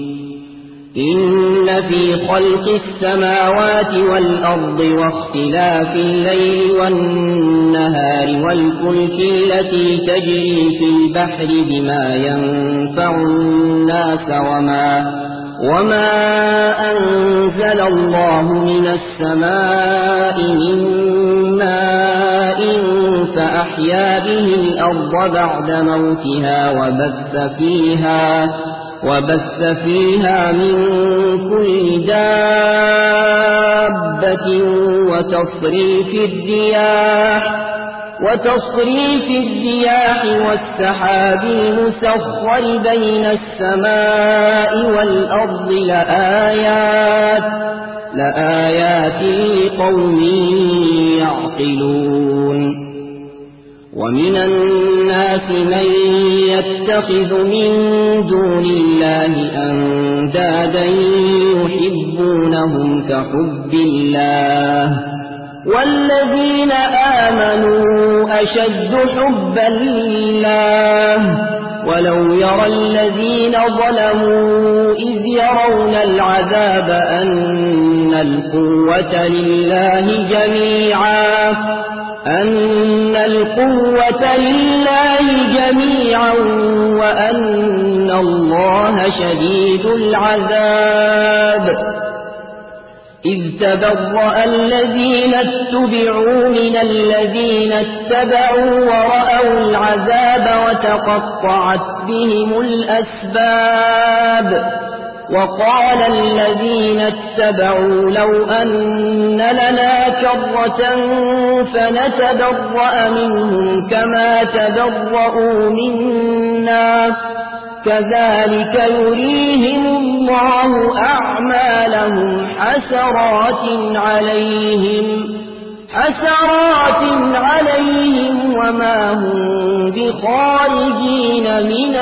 إن في خلق السماوات والأرض واختلاف الليل والنهار والفلك التي تجري في البحر بما ينفع الناس وما أنزل الله من السماء من ماء فأحيا به الأرض بعد موتها وبث فيها من كل دابة وتصريف الرياح والسحاب المسخر بين السماء والأرض لآيات لقوم يعقلون ومن الناس من يتخذ من دون الله أندادا يحبونهم كحب الله والذين آمنوا أشد حبا لله ولو يرى الذين ظلموا إذ يرون العذاب أن القوة لله جميعا وأن الله شديد العذاب إذ تبرأ الذين اتبعوا من الذين اتبعوا ورأوا العذاب وتقطعت بهم الأسباب وقال الذين اتبعوا لو أن لنا كرة فنتبرأ منهم كما تبرؤوا منا كذلك يريهم الله أعمالهم حسرات عليهم وما هم بخارجين من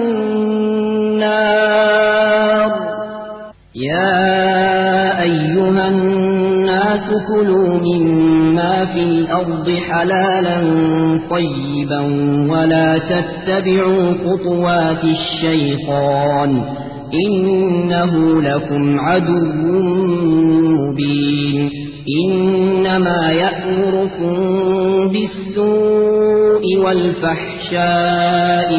النار يا أيها الناس كلوا مما في الأرض حلالا طيبا ولا تتبعوا خطوات الشيطان إنه لكم عدو مبين إنما يأمركم بالسوء والفحشاء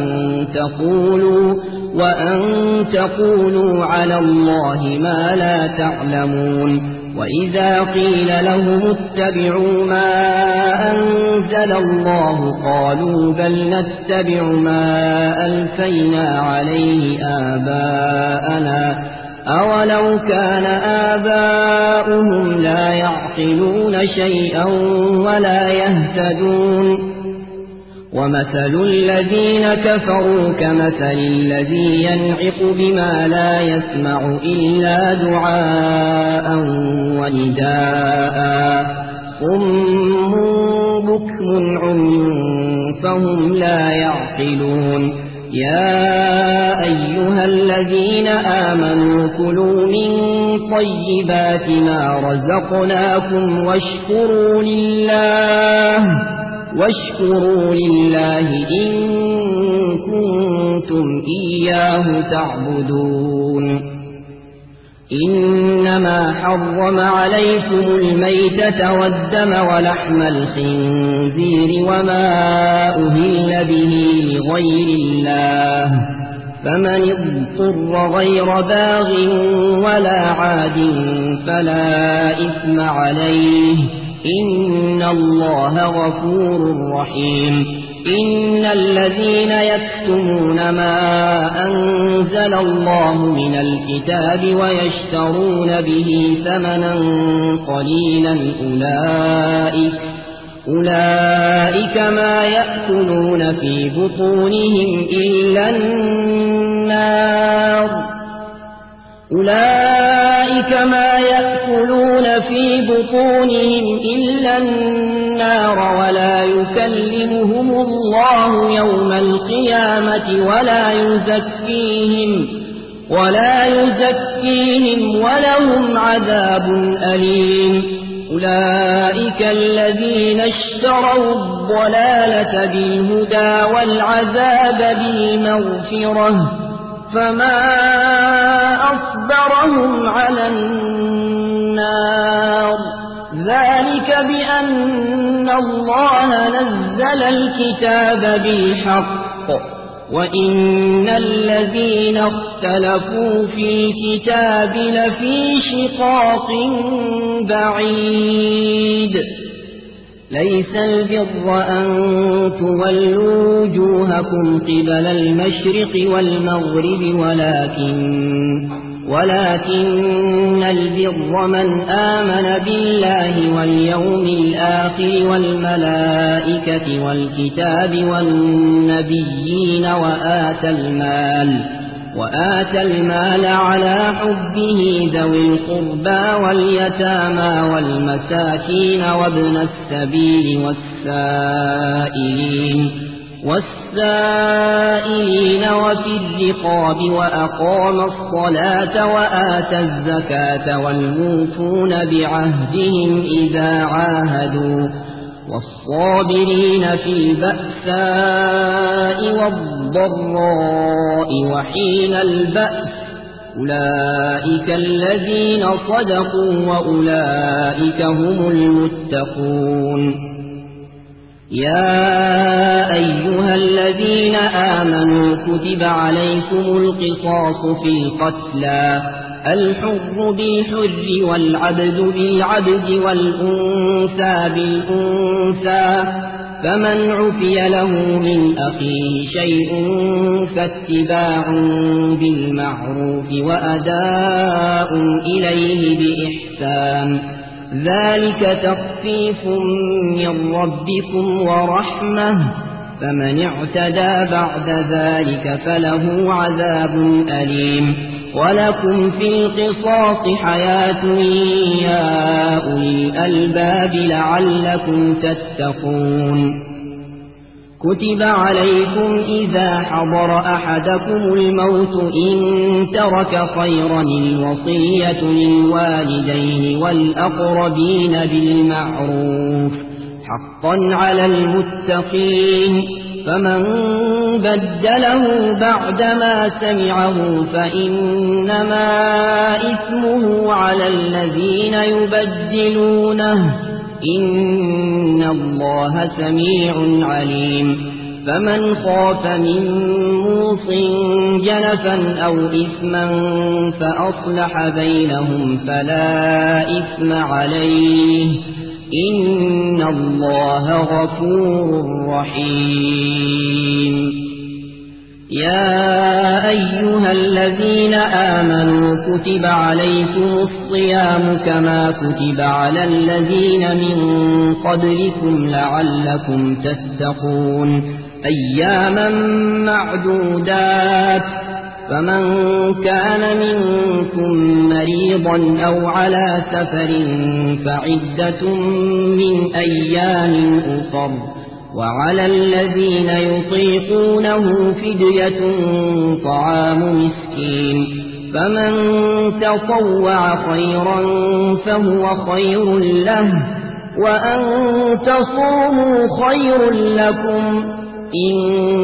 وأن تقولوا على الله ما لا تعلمون وإذا قيل لهم اتبعوا ما أنزل الله قالوا بل نتبع ما ألفينا عليه آباءنا أولو كان آباؤهم لا يعقلون شيئا ولا يهتدون ومثل الذين كفروا كمثل الذي ينعق بما لا يسمع إلا دعاء ونداء صم بكم عمي فهم لا يعقلون يا أيها الذين آمنوا كلوا من طيبات ما رزقناكم واشكروا لله إن كنتم إياه تعبدون إنما حرم عليكم الميتة والدم ولحم الخنزير وما أهل به لغير الله فمن اضطر غير باغ ولا عاد فلا إثم عليه إن الله غفور رحيم إن الذين يكتمون ما أنزل الله من الكتاب ويشترون به ثمنا قليلا أولئك ما يأكلون في بطونهم إلا النار ولا يكلمهم الله يوم القيامة ولا يزكيهم ولهم عذاب أليم أولئك الذين اشتروا الضلالة بالهدى والعذاب بالمغفرة فما أصبرهم على النار ذلك بأن الله نزل الكتاب بالحق وإن الذين اختلفوا في الكتاب لفي شقاق بعيد ليس البر أن تولوا وجوهكم قبل المشرق والمغرب ولكن البر من آمن بالله واليوم الآخر والملائكة والكتاب والنبيين وآتى المال على حبه ذوي القربى واليتامى والمساكين وابن السبيل والسائلين وفي الرقاب وأقام الصلاة وآتى الزكاة والموفون بعهدهم إذا عاهدوا والصابرين في البأساء والضراء وحين البأس أولئك الذين صدقوا وأولئك هم المتقون يا أيها الذين آمنوا كتب عليكم القصاص في القتلى الحر بالحر والعبد بالعبد والأنثى بالأنثى فمن عفي له من أخيه شيء فاتباع بالمعروف وأداء إليه بإحسان ذلك تخفيف من ربكم ورحمة فمن اعتدى بعد ذلك فله عذاب أليم ولكم في القصاص حياة يا أولي الألباب لعلكم تتقون كتب عليكم إذا حضر أحدكم الموت إن ترك خيرا الوصية للوالدين والأقربين بالمعروف حقا على المتقين فمن بدله بعدما سمعه فإنما إثمه على الذين يبدلونه إن الله سميع عليم فمن خاف من موص جنفا أو إثما فأصلح بينهم فلا إثم عليه إن الله غفور رحيم يا أيها الذين آمنوا كتب عليكم الصيام كما كتب على الذين من قبلكم لعلكم تتقون أياما معدودات فمن كان منكم مريضا أو على سفر فعدة من أيام أخر وعلى الذين يطيقونه فدية طعام مسكين فمن تطوع خيرا فهو خير له وأن تصوموا خير لكم إن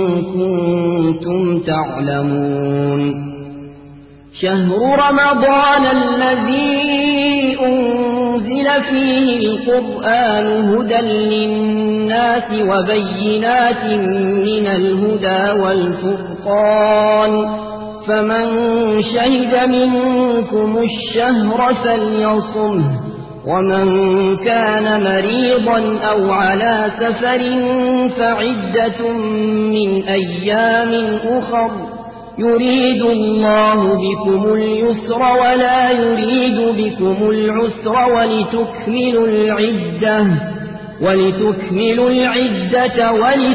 كنتم تعلمون شهر رمضان الذي أنزل فيه القرآن هدى للناس وبينات من الهدى والفرقان فمن شهد منكم الشهر فليصمه ومن كان مريضا أو على سفر فعدة من أيام أخر يريد الله بكم اليسر ولا يريد بكم العسر ولتكملوا العدة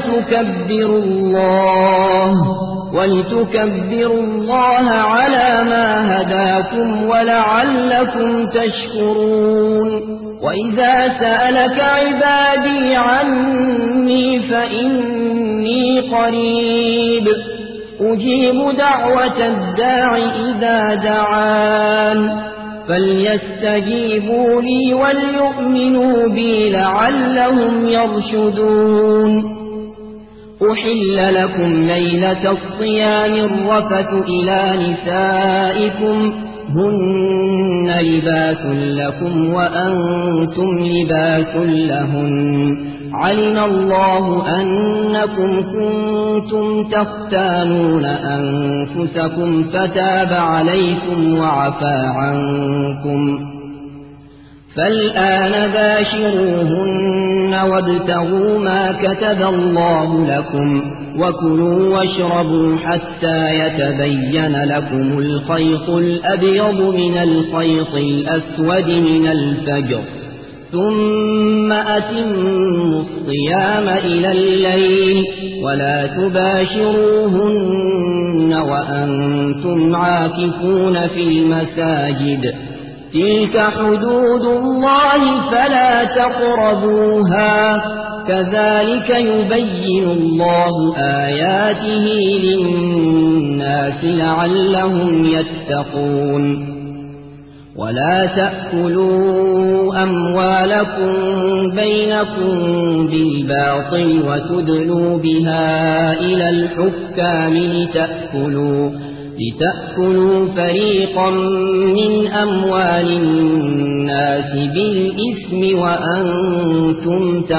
ولتكبروا الله على ما هداكم ولعلكم تشكرون وإذا سألك عبادي عني فإني قريب أجيب دعوة الداع إذا دعان فليستجيبوا لي وليؤمنوا بي لعلهم يرشدون أحل لكم ليلة الصيام الرفث إلى نسائكم هن لباس لكم وأنتم لباس لهن علم الله أنكم كنتم تختانون أنفسكم فتاب عليكم وعفى عنكم فالآن باشروهن وابتغوا ما كتب الله لكم وكلوا واشربوا حتى يتبين لكم الخيط الأبيض من الخيط الأسود من الفجر ثم أتموا الصيام إلى الليل ولا تباشروهن وأنتم عاكفون في المساجد تلك حدود الله فلا تقربوها كذلك يبين الله آياته للناس لعلهم يتقون ولا تأكلوا أموالكم بينكم بالباطل وتدلوا بها إلى الحكام لتأكلوا فريقا من أموال الناس بالإثم وأنتم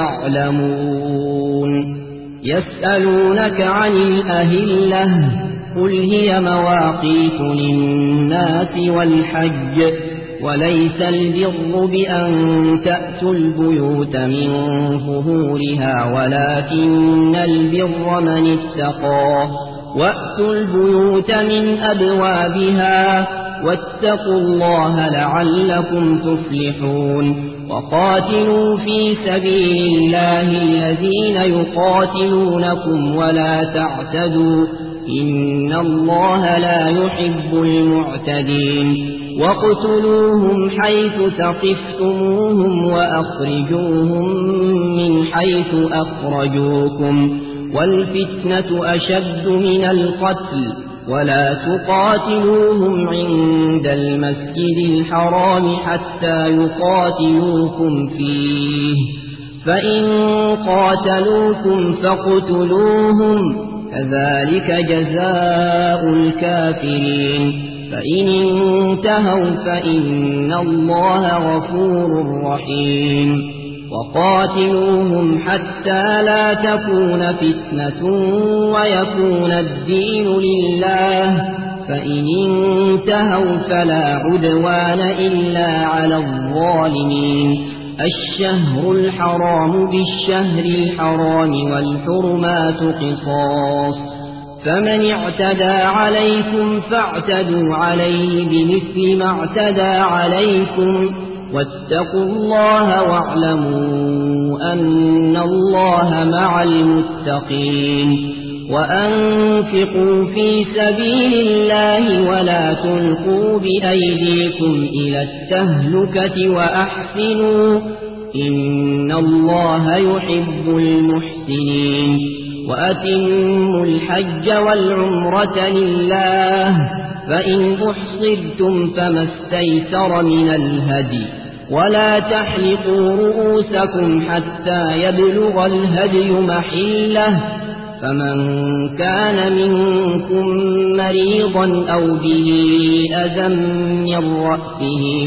تعلمون يسألونك عن الأهلة قل هي مواقيت للناس والحج وليس البر بأن تأتوا البيوت من ظهورها ولكن البر من اتقى وأتوا البيوت من أبوابها واتقوا الله لعلكم تفلحون وقاتلوا في سبيل الله الذين يقاتلونكم ولا تعتدوا إن الله لا يحب المعتدين واقتلوهم حيث ثقفتموهم وأخرجوهم من حيث أخرجوكم والفتنة أشد من القتل ولا تقاتلوهم عند المسجد الحرام حتى يقاتلوكم فيه فإن قاتلوكم فاقتلوهم كذلك جزاء الكافرين فإن انتهوا فإن الله غفور رحيم وقاتلوهم حتى لا تكون فتنة ويكون الدين لله فإن انتهوا فلا عدوان إلا على الظالمين الشهر الحرام بالشهر الحرام والحرمات قصاص فمن اعتدى عليكم فاعتدوا عليه بمثل ما اعتدى عليكم واتقوا الله واعلموا أن الله مع المتقين وأنفقوا في سبيل الله ولا تلقوا بأيديكم إلى التهلكة وأحسنوا إن الله يحب المحسنين وأتموا الحج والعمرة لله فإن أحصرتم فما استيسر من الهدي ولا تحلقوا رؤوسكم حتى يبلغ الهدي محله فمن كان منكم مريضا أو به أذى من رأسه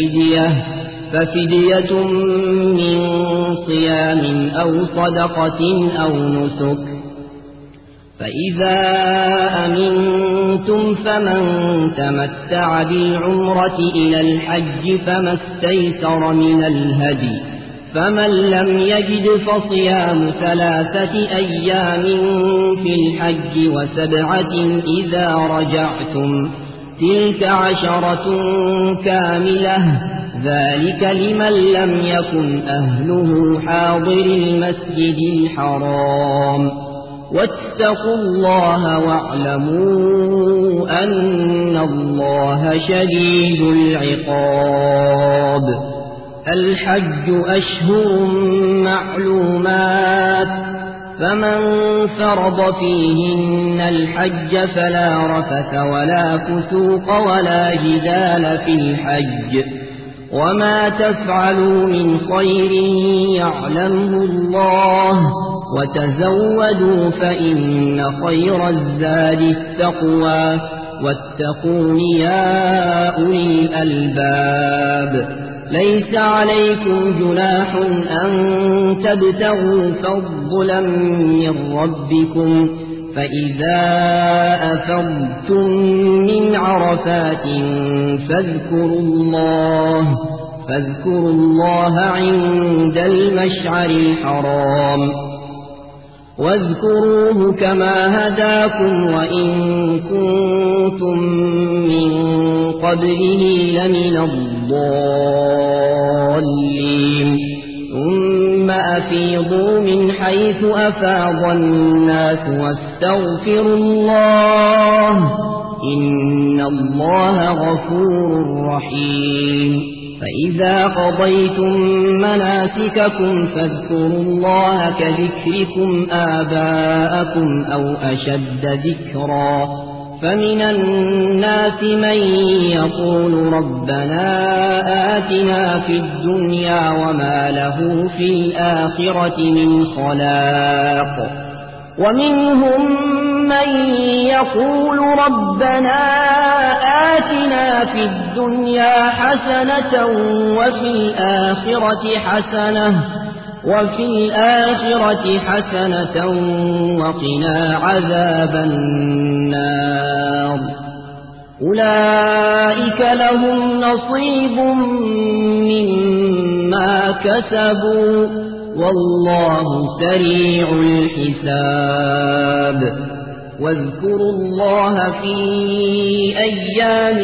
ففدية من صيام أو صدقة أو نسك فإذا أمنتم فمن تمتع بالعمرة إلى الحج فما استيسر من الهدي فمن لم يجد فصيام 3 أيام في الحج و7 إذا رجعتم تلك 10 كاملة ذلك لمن لم يكن أهله حاضر المسجد الحرام واتقوا الله واعلموا أن الله شديد العقاب الحج أشهر معلومات فمن فرض فيهن الحج فلا رفث ولا فسوق ولا جدال في الحج وما تفعلوا من خير يعلمه الله وتزودوا فإن خير الزاد التقوى واتقون يا أولي الألباب ليس عليكم جناح أن تبتغوا فضلا من ربكم فإذا أفضتم من عرفات فاذكروا الله عند المشعر الحرام واذكروه كما هداكم وإن كنتم من قبله لمن الضالين ثم أفيضوا من حيث أفاض الناس واستغفروا الله إن الله غفور رحيم فإذا قضيتم مناسككم فاذكروا الله كذكركم آباءكم أو أشد ذكرا فمن الناس من يقول ربنا آتنا في الدنيا وما له في الآخرة من خلاق ومنهم من يقول ربنا آتنا في الدنيا حسنة وفي الآخرة حسنة وقنا عذاب النار أولئك لهم نصيب مما كسبوا والله سريع الحساب واذكروا الله في أيام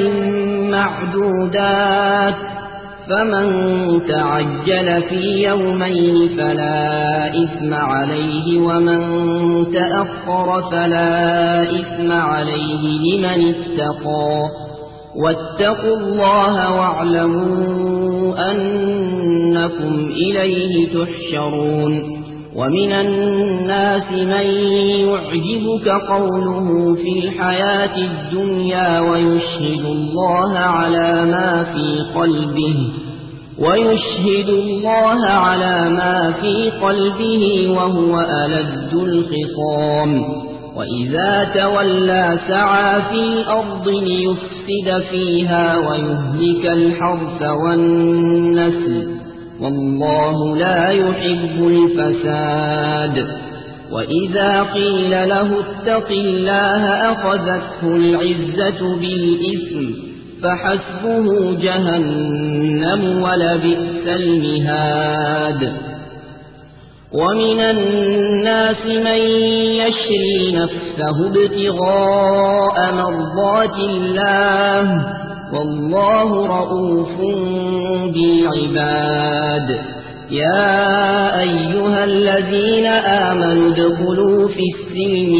معدودات فمن تعجل في يومين فلا إثم عليه ومن تأخر فلا إثم عليه لمن اتقى واتقوا الله واعلموا أنكم إليه تحشرون ومن الناس من يعجبك قوله في الحياة الدنيا ويشهد الله على ما في قلبه وهو ألد الخصام وإذا تولى سعى في الأرض ليفسد فيها ويهلك الحرث والنسل والله لا يحب الفساد وإذا قيل له اتق الله أخذته العزة بالإثم فحسبه جهنم ولبئس المهاد ومن الناس من يشري نفسه ابتغاء مرضات الله والله رؤوف بالعباد يا أيها الذين آمنوا ادخلوا في السلم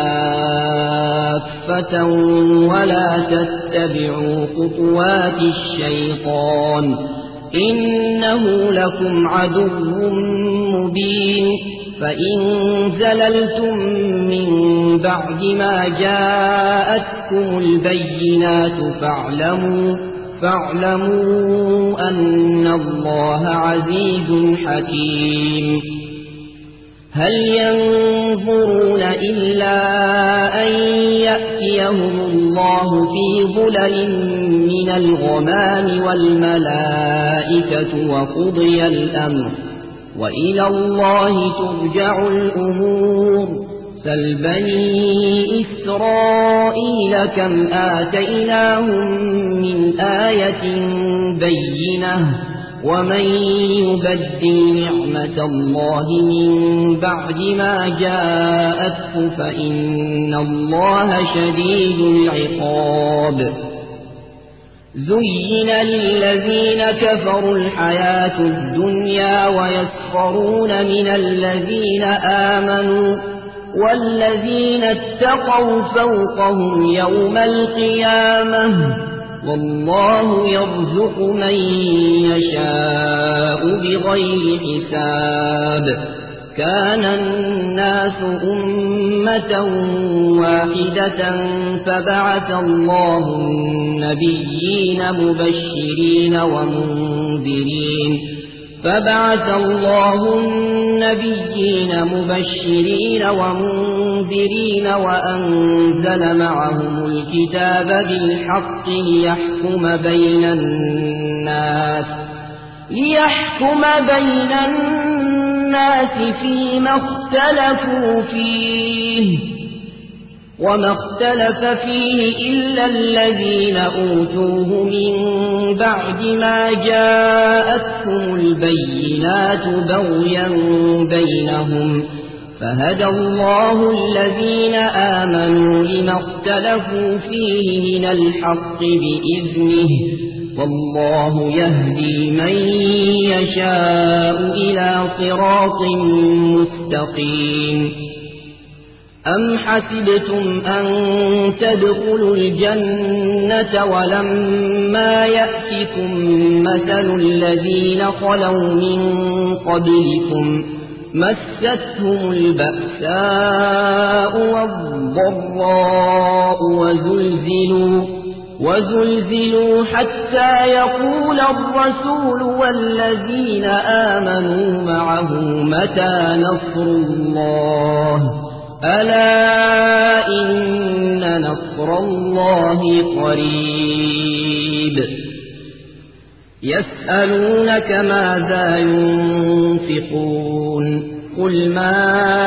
كافة ولا تتبعوا خطوات الشيطان إنه لكم عدو مبين فإن زللتم من بعد ما جاءتكم البينات فاعلموا أن الله عزيز حكيم هل ينظرون إلا أن يأتيهم الله في ظلل من الغمام والملائكة وقضي الأمر وإلى الله ترجع الأمور سل بني إسرائيل كم آتيناهم من آية بينة ومن يبدل نعمة الله من بعد ما جاءته فإن الله شديد العقاب زين للذين كفروا الحياة الدنيا ويسخرون من الذين آمنوا والذين اتقوا فوقهم يوم القيامة والله يرزق من يشاء بغير حساب كان الناس أمة واحدة فبعث الله النبيين مبشرين ومنذرين وأنزل معهم الكتاب بالحق ليحكم بين الناس فيما اختلفوا فيه وما اختلف فيه إلا الذين أوتوه من بعد ما جاءتهم البينات بغيا بينهم فهدى الله الذين آمنوا لما اختلفوا فيه من الحق بإذنه والله يهدي من يشاء إلى صراط مستقيم أم حسبتم أن تدخلوا الجنة ولما يأتكم مثل الذين خلوا من قبلكم مستهم البأساء والضراء وزلزلوا حتى يقول الرسول والذين آمنوا معه متى نصر الله ألا إن نصر الله قريب يسألونك ماذا ينفقون قل ما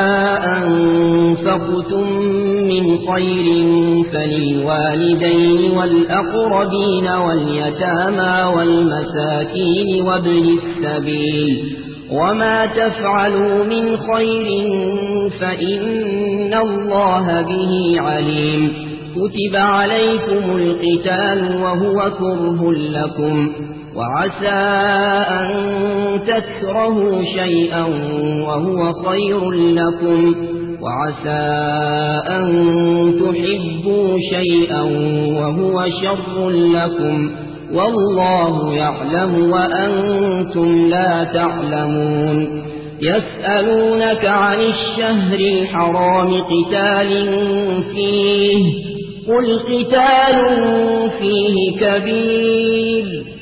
أنفقتم من خير فللوالدين والأقربين واليتامى والمساكين وابن السبيل وما تفعلوا من خير فإن الله به عليم كتب عليكم القتال وهو كره لكم وعسى أن تكرهوا شيئا وهو خير لكم وعسى أن تحبوا شيئا وهو شر لكم والله يعلم وأنتم لا تعلمون يسألونك عن الشهر الحرام قتال فيه قل قتال فيه كبير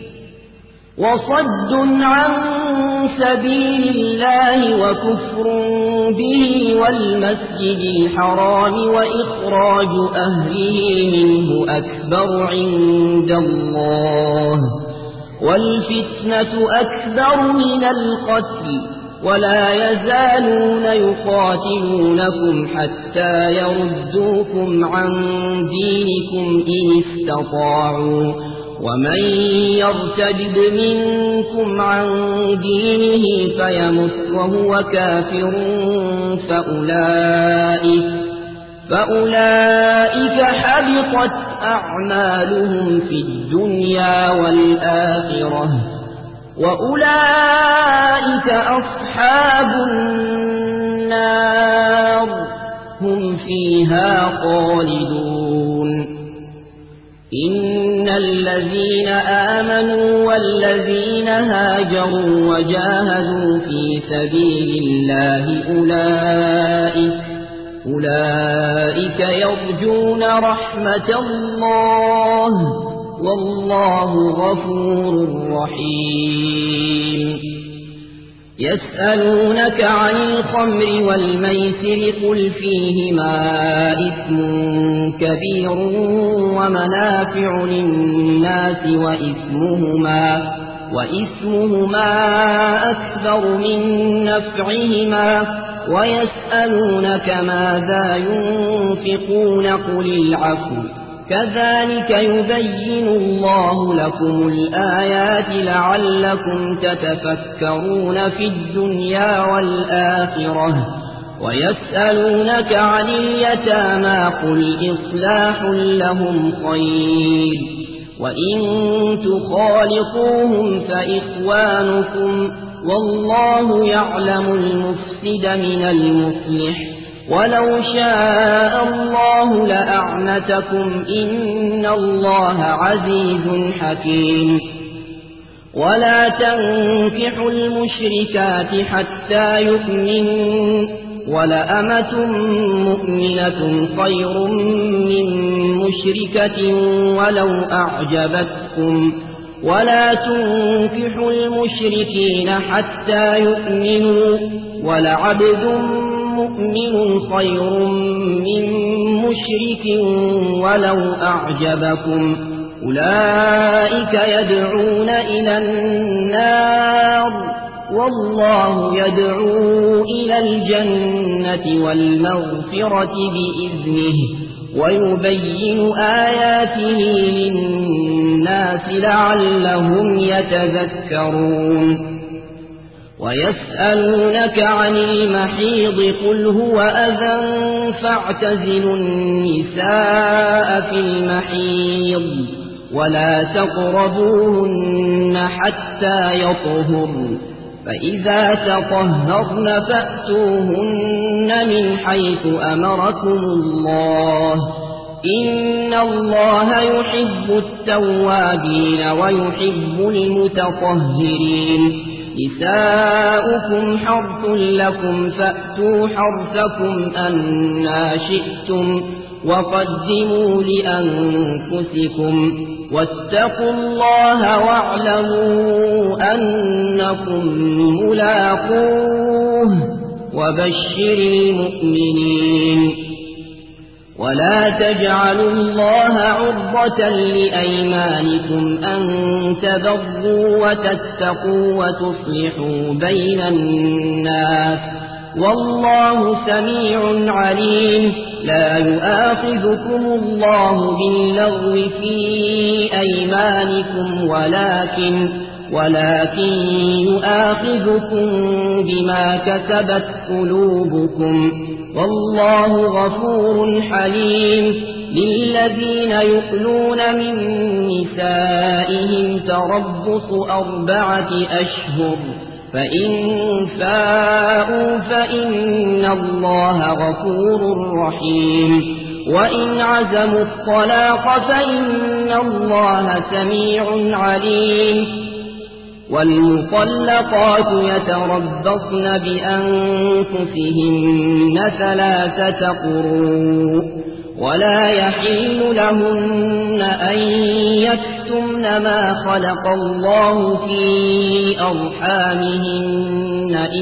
وصد عن سبيل الله وكفر به والمسجد الحرام وإخراج أهله منه أكبر عند الله والفتنة أكبر من القتل ولا يزالون يقاتلونكم حتى يردوكم عن دينكم إن استطاعوا ومن يرتد منكم عن دينه فيمت وهو كافر فأولئك حبطت أعمالهم في الدنيا والآخرة وأولئك أصحاب النار هم فيها خالدون إن إن الذين آمنوا والذين هاجروا وجاهدوا في سبيل الله أولئك يرجون رحمة الله والله غفور رحيم يسألونك عن الخمر والميسر قل فيهما إثم كبير ومنافع للناس وإثمهما أكبر من نفعهما ويسألونك ماذا ينفقون قل العفو كذلك يبين الله لكم الآيات لعلكم تتفكرون في الدنيا والآخرة ويسألونك عن اليتامى قل إصلاح لهم خير وإن تخالطوهم فإخوانكم والله يعلم المفسد من المصلح ولو شاء الله لأعنتكم إن الله عزيز حكيم ولا تنكحوا المشركات حتى يؤمنوا ولأمة مؤمنة خير من مشركة ولو أعجبتكم ولا تنكحوا المشركين حتى يؤمنوا ولعبد مؤمن خير من مشرك ولو أعجبكم أولئك يدعون إلى النار والله يدعو إلى الجنة والمغفرة بإذنه ويبين آياته للناس لعلهم يتذكرون ويسألونك عن المحيض قل هو أذى فاعتزلوا النساء في المحيض ولا تقربوهن حتى يطهرن فإذا تطهرن فأتوهن من حيث أمركم الله إن الله يحب التوابين ويحب المتطهرين نساؤكم حرث لكم فأتوا حرثكم أنى شئتم وقدموا لأنفسكم واتقوا الله واعلموا أنكم ملاقوه وبشر المؤمنين ولا تجعلوا الله عرضة لأيمانكم أن تبروا وتتقوا وتصلحوا بين الناس والله سميع عليم لا يؤاخذكم الله باللغو في أيمانكم ولكن يؤاخذكم بما كسبت قلوبكم والله غفور حليم للذين يؤلون من نسائهم تربص 4 أشهر فإن فاءوا فإن الله غفور رحيم وإن عزموا الطلاق فإن الله سميع عليم والمطلقات يتربصن بأنفسهن 3 قروء ولا يحل لهن أن يكتمن ما خلق الله في أرحامهن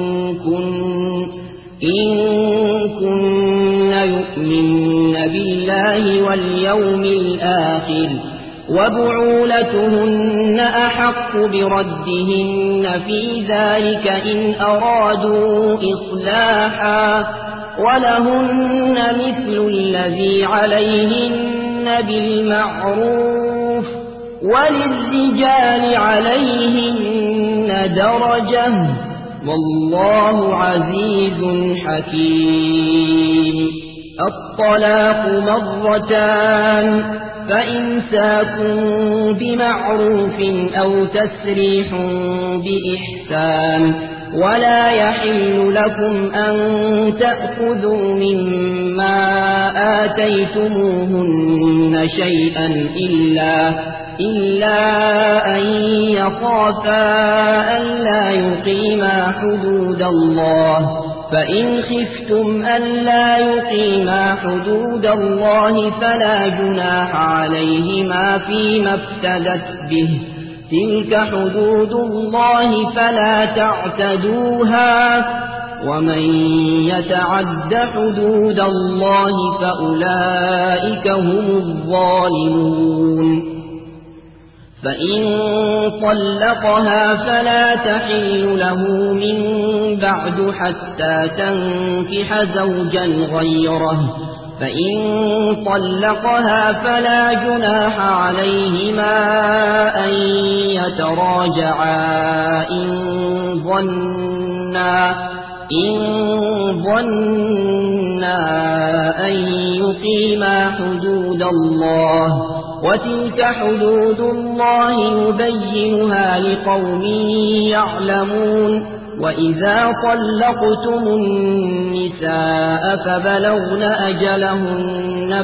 إن كن يؤمن بالله واليوم الآخر وبعولتهن أحق بردهن في ذلك إن أرادوا إصلاحا ولهن مثل الذي عليهن بالمعروف وللرجال عليهن درجة والله عزيز حكيم الطلاق مرتان فإمساك بمعروف أو تسريح بإحسان ولا يحل لكم أن تأخذوا مما آتيتموهن شيئا إلا أن يخافا ألا يقيما حدود الله فإن خفتم ألا يقيما حدود الله فلا جناح عليهما فيما افتدت به تلك حدود الله فلا تعتدوها ومن يتعد حدود الله فأولئك هم الظالمون فإن طلقها فلا تحل له من بعد حتى تنكح زوجا غيره فإن طلقها فلا جناح عليهما أن يتراجعا إن ظنا أن يقيما حدود الله وتلك حدود الله يبينها لقوم يعلمون وإذا طلقتم النساء فبلغن أجلهن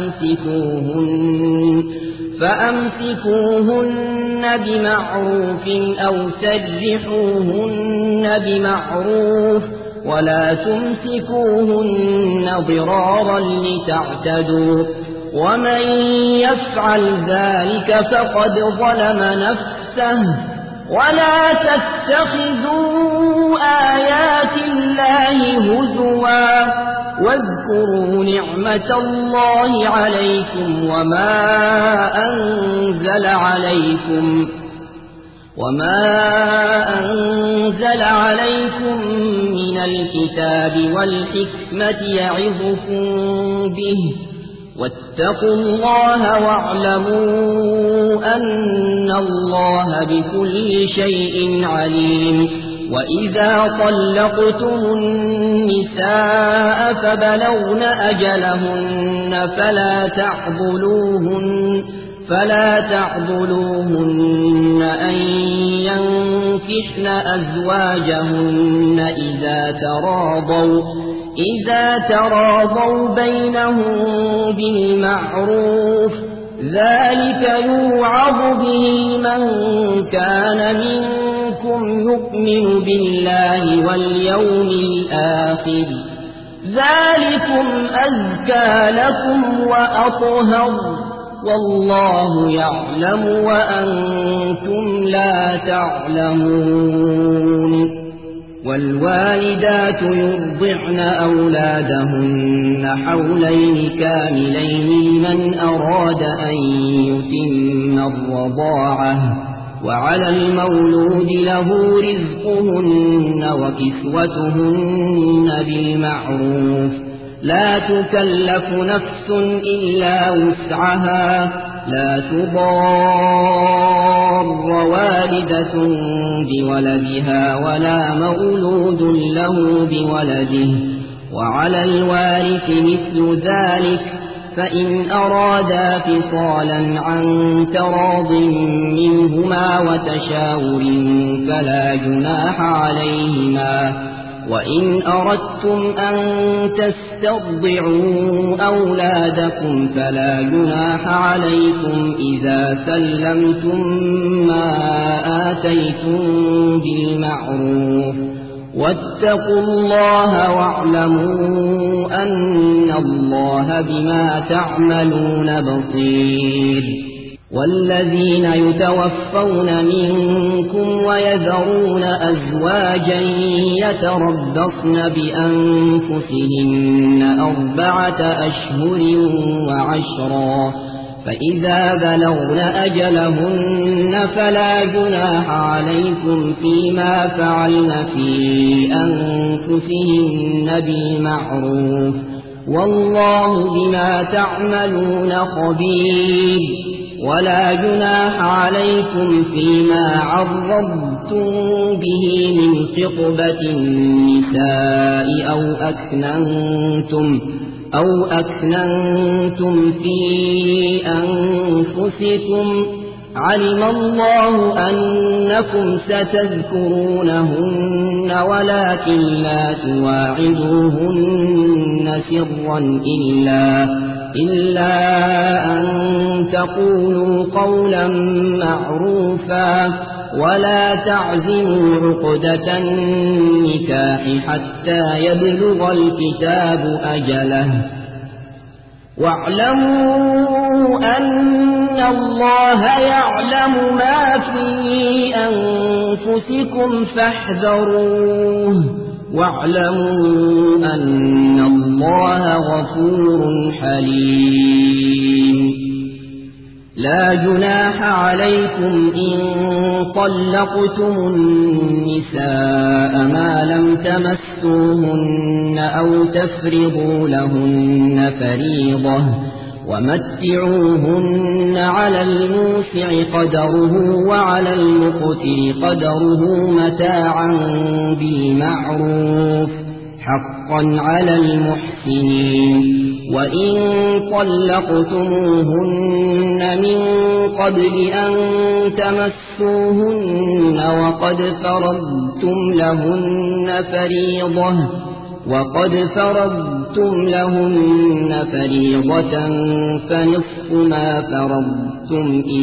فأمسكوهن بمعروف أو سرحوهن بمعروف ولا تمسكوهن ضرارا لتعتدوا ومن يفعل ذلك فقد ظلم نفسه ولا تتخذوا آيات الله هزوا واذكروا نعمة الله عليكم وما أنزل عليكم من الكتاب والحكمة يعظكم به واتقوا الله واعلموا أن الله بكل شيء عليم وإذا طلقتم النساء فبلغن أجلهن فلا تعضلوهن أن ينكحن أزواجهن إذا تراضوا بينهم بالمعروف ذلك يوعظ به من كان منكم يؤمن بالله واليوم الآخر ذلكم أزكى لكم وأطهر والله يعلم وأنتم لا تعلمون والوالدات يرضعن أولادهن حولين كاملين لمن أراد أن يتم الرضاعة وعلى المولود له رزقهن وكسوتهن بالمعروف لا تكلف نفس إلا وسعها لا تضار والدة بولدها ولا مولود له بولده وعلى الوارث مثل ذلك فإن أرادا فصالا عن تراض منهما وتشاور فلا جناح عليهما وإن أردتم أن تسترضعوا أولادكم فلا جناح عليكم إذا سلمتم ما آتيتم بالمعروف واتقوا الله واعلموا أن الله بما تعملون بصير والذين يتوفون منكم ويذرون أزواجا يتربصن بأنفسهن 4 أشهر وعشرا فإذا بلغن أجلهن فلا جناح عليكم فيما فعلن في أنفسهن بالمعروف والله بما تعملون خبير ولا جناح عليكم فيما عرضتم به من خطبة النساء أو أكننتم في أنفسكم علم الله أنكم ستذكرونهن ولكن لا تواعدوهن سرا إلا أن تقولوا قولا معروفا ولا تعزموا عقدة النكاح حتى يبلغ الكتاب أجله واعلموا أن الله يعلم ما في أنفسكم فاحذروه واعلموا أن الله غفور حليم لا جناح عليكم إن طلقتم النساء ما لم تمسوهن أو تفرضوا لهن فريضة ومتعوهن على الموسع قدره وعلى المقتر قدره متاعا بالمعروف حقا على المحسنين وإن طلقتموهن من قبل أن تمسوهن وقد فرضتم لهن فريضة فنصف ما فرضتم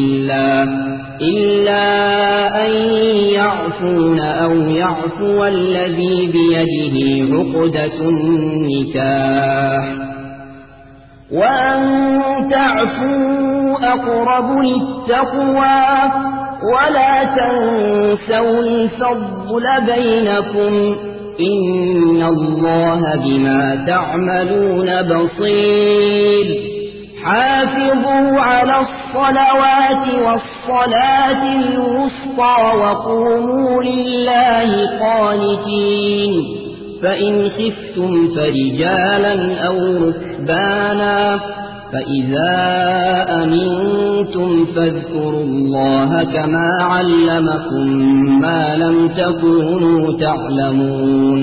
إلا أن يعفون أو يعفو الذي بيده عقدة النكاح وأن تعفوا أقرب للتقوى ولا تنسوا الفضل بينكم إن الله بما تعملون بصير حافظوا على الصلوات والصلاة الوسطى وقوموا لله قانتين فإن خفتم فرجالا أو ركبانا فإذا أمنتم فاذكروا الله كما علمكم ما لم تكونوا تعلمون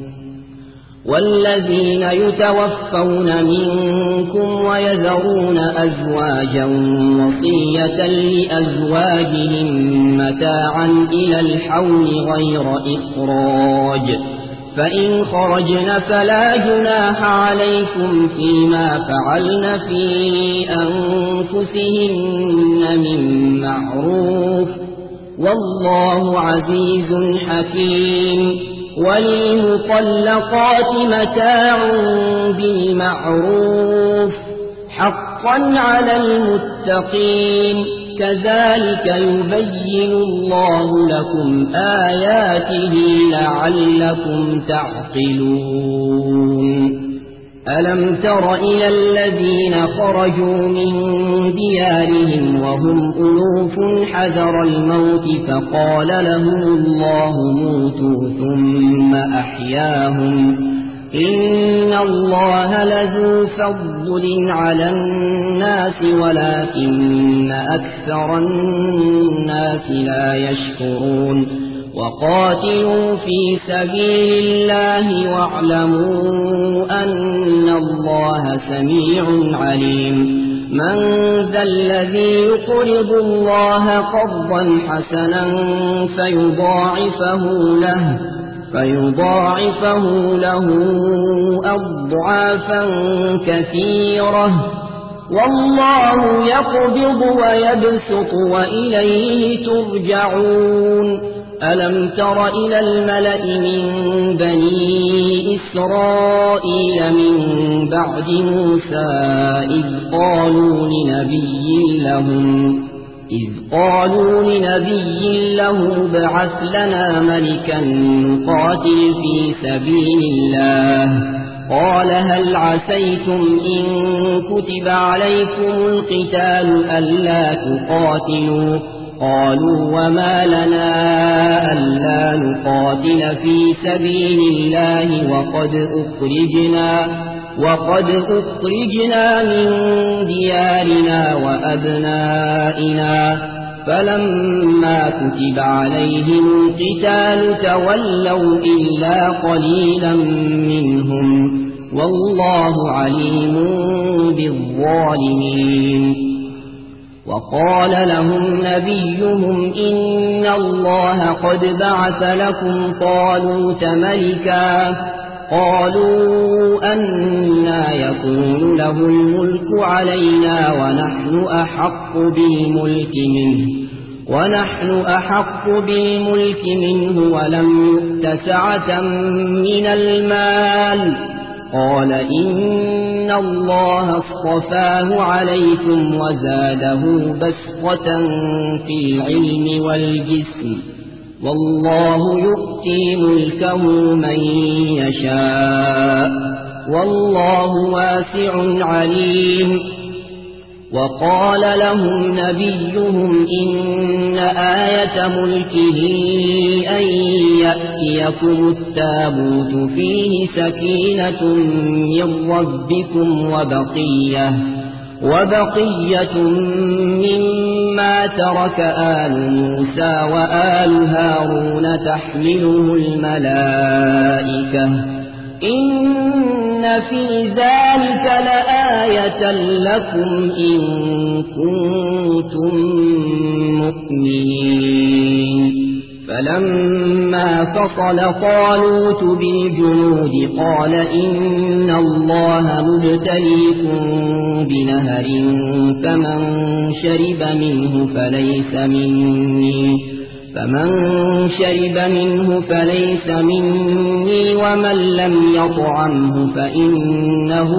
والذين يتوفون منكم ويذرون أزواجا وصية لأزواجهم متاعا إلى الحول غير إخراج فإن خرجن فلا جناح عليكم فيما فعلن في أنفسهن من معروف والله عزيز حكيم وللمطلقات متاع بالمعروف حقا على المتقين كذلك يبين الله لكم آياته لعلكم تعقلون ألم تر إلى الذين خرجوا من ديارهم وهم ألوف حذر الموت فقال لهم الله موتوا ثم أحياهم إن الله لذو فضل على الناس ولكن أكثر الناس لا يشكرون وقاتلوا في سبيل الله واعلموا أن الله سميع عليم من ذا الذي يقرض الله قرضا حسنا فيضاعفه له أضعافا كثيرة والله يقبض ويبسط وإليه ترجعون ألم تر إلى الملأ من بني إسرائيل من بعد موسى إذ قالوا لنبي له ابعث لنا ملكا نقاتل في سبيل الله قال هل عسيتم إن كتب عليكم القتال ألا تقاتلوا قالوا وما لنا ألا نقاتل في سبيل الله وقد أخرجنا من ديارنا وأبنائنا فلما كتب عليهم القتال تولوا إلا قليلا منهم والله عليم بالظالمين. وقال لهم نبيهم إن الله قد بعث لكم طالوت ملكا. قالوا أنى يكون له الملك علينا ونحن أحق بالملك منه ولم يؤت سعة من المال. قال إن الله اصطفاه عليكم وزاده بسطة في العلم والجسم والله يؤتي ملكه من يشاء والله واسع عليم. وقال لهم نبيهم إن آية ملكه أن يأتيكم التابوت فيه سكينة من ربكم وبقية مما ترك آل موسى وآل هارون تحمله الملائكة إن في ذلك لآية لكم إن كنتم مؤمنين. فلما فصل طالوت بالجنود قال إن الله مبتليكم بنهر فمن شرب منه فليس مني ومن لم يطعمه فإنه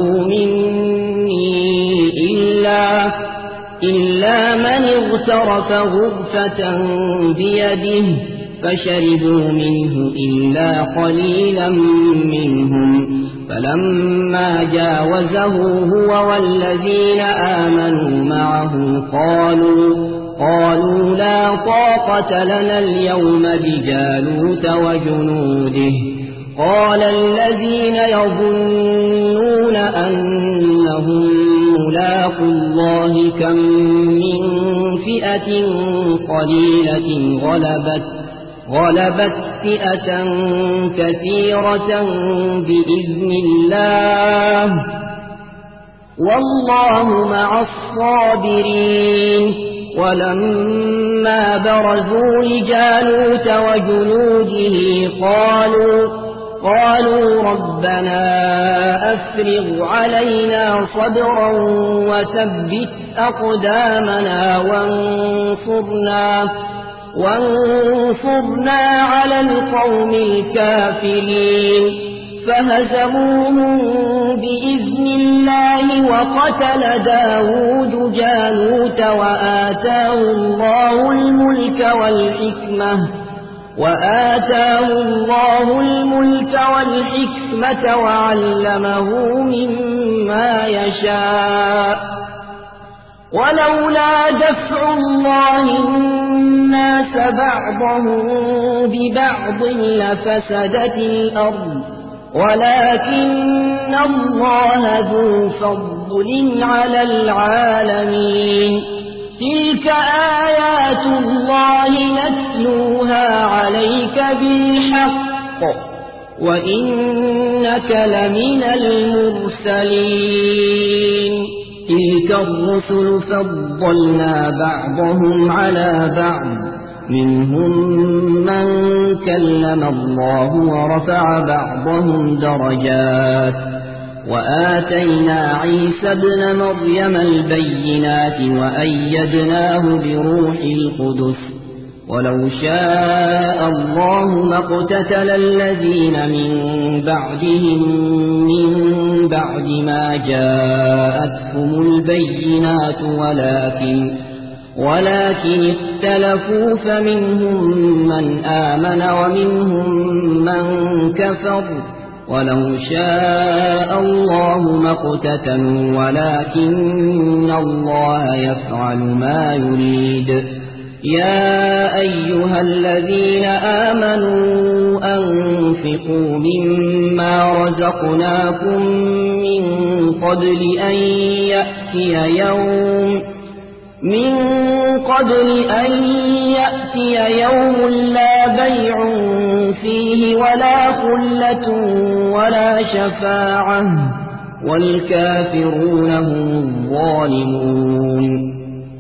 مني إلا من اغترف غرفة بيده فشربوا منه إلا قليلا منهم. فلما جاوزه هو والذين آمنوا معه قالوا لا طاقة لنا اليوم بجالوت وجنوده. قال الذين يظنون أنهم ملاقو الله كم من فئة قليلة غلبت فئة كثيرة بإذن الله والله مع الصابرين. ولما برزوا لجالوت وجنوده قالوا ربنا أفرغ علينا صبرا وثبت أقدامنا وانصرنا على القوم الكافرين. فهزموهم بإذن الله وقتل داود جالوت وآتاه الله الملك والحكمة وعلمه مما يشاء. ولولا دفع الله الناس بعضهم ببعض لفسدت الأرض ولكن الله ذو فضل على العالمين. تلك آيات الله نتلوها عليك بالحق وإنك لمن المرسلين. تلك الرسل فضلنا بعضهم على بعض منهم من كلم الله ورفع بعضهم درجات وآتينا عيسى ابن مريم البينات وأيدناه بروح القدس. ولو شاء الله ما اقتتل الذين من بعدهم من بعد ما جاءتهم البينات ولكن اختلفوا فمنهم من آمن ومنهم من كفر. ولو شاء الله ما اقتتلوا ولكن الله يفعل ما يريد. يا أيها الذين آمنوا أنفقوا مما رزقناكم من قبل أن يأتي يوم لا بيع فيه ولا خلة ولا شفاعة والكافرون هم الظالمون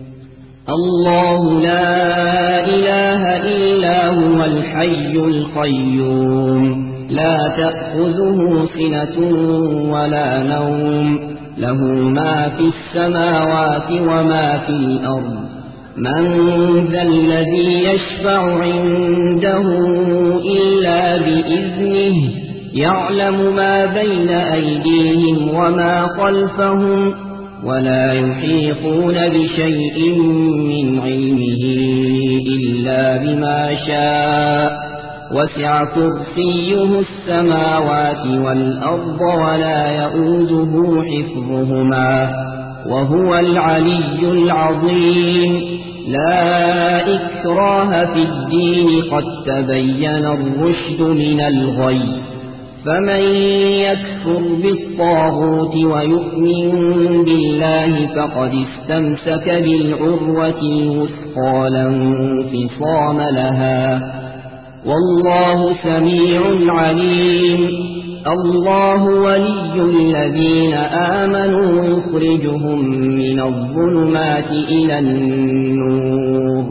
الله لا إله إلا هو الحي القيوم لا تأخذه سنة ولا نوم له ما في السماوات وما في الأرض من ذا الذي يشفع عنده إلا بإذنه يعلم ما بين أيديهم وما خلفهم ولا يحيطون بشيء من علمه إلا بما شاء وسع كرسيه السماوات والأرض ولا يؤوده حفظهما وهو العلي العظيم لا إكراه في الدين قد تبين الرشد من الغي فمن يكفر بالطاغوت ويؤمن بالله فقد استمسك بالعروة الوثقى لا انفصام لها والله سميع عليم الله ولي الذين آمنوا يخرجهم من الظلمات إلى النور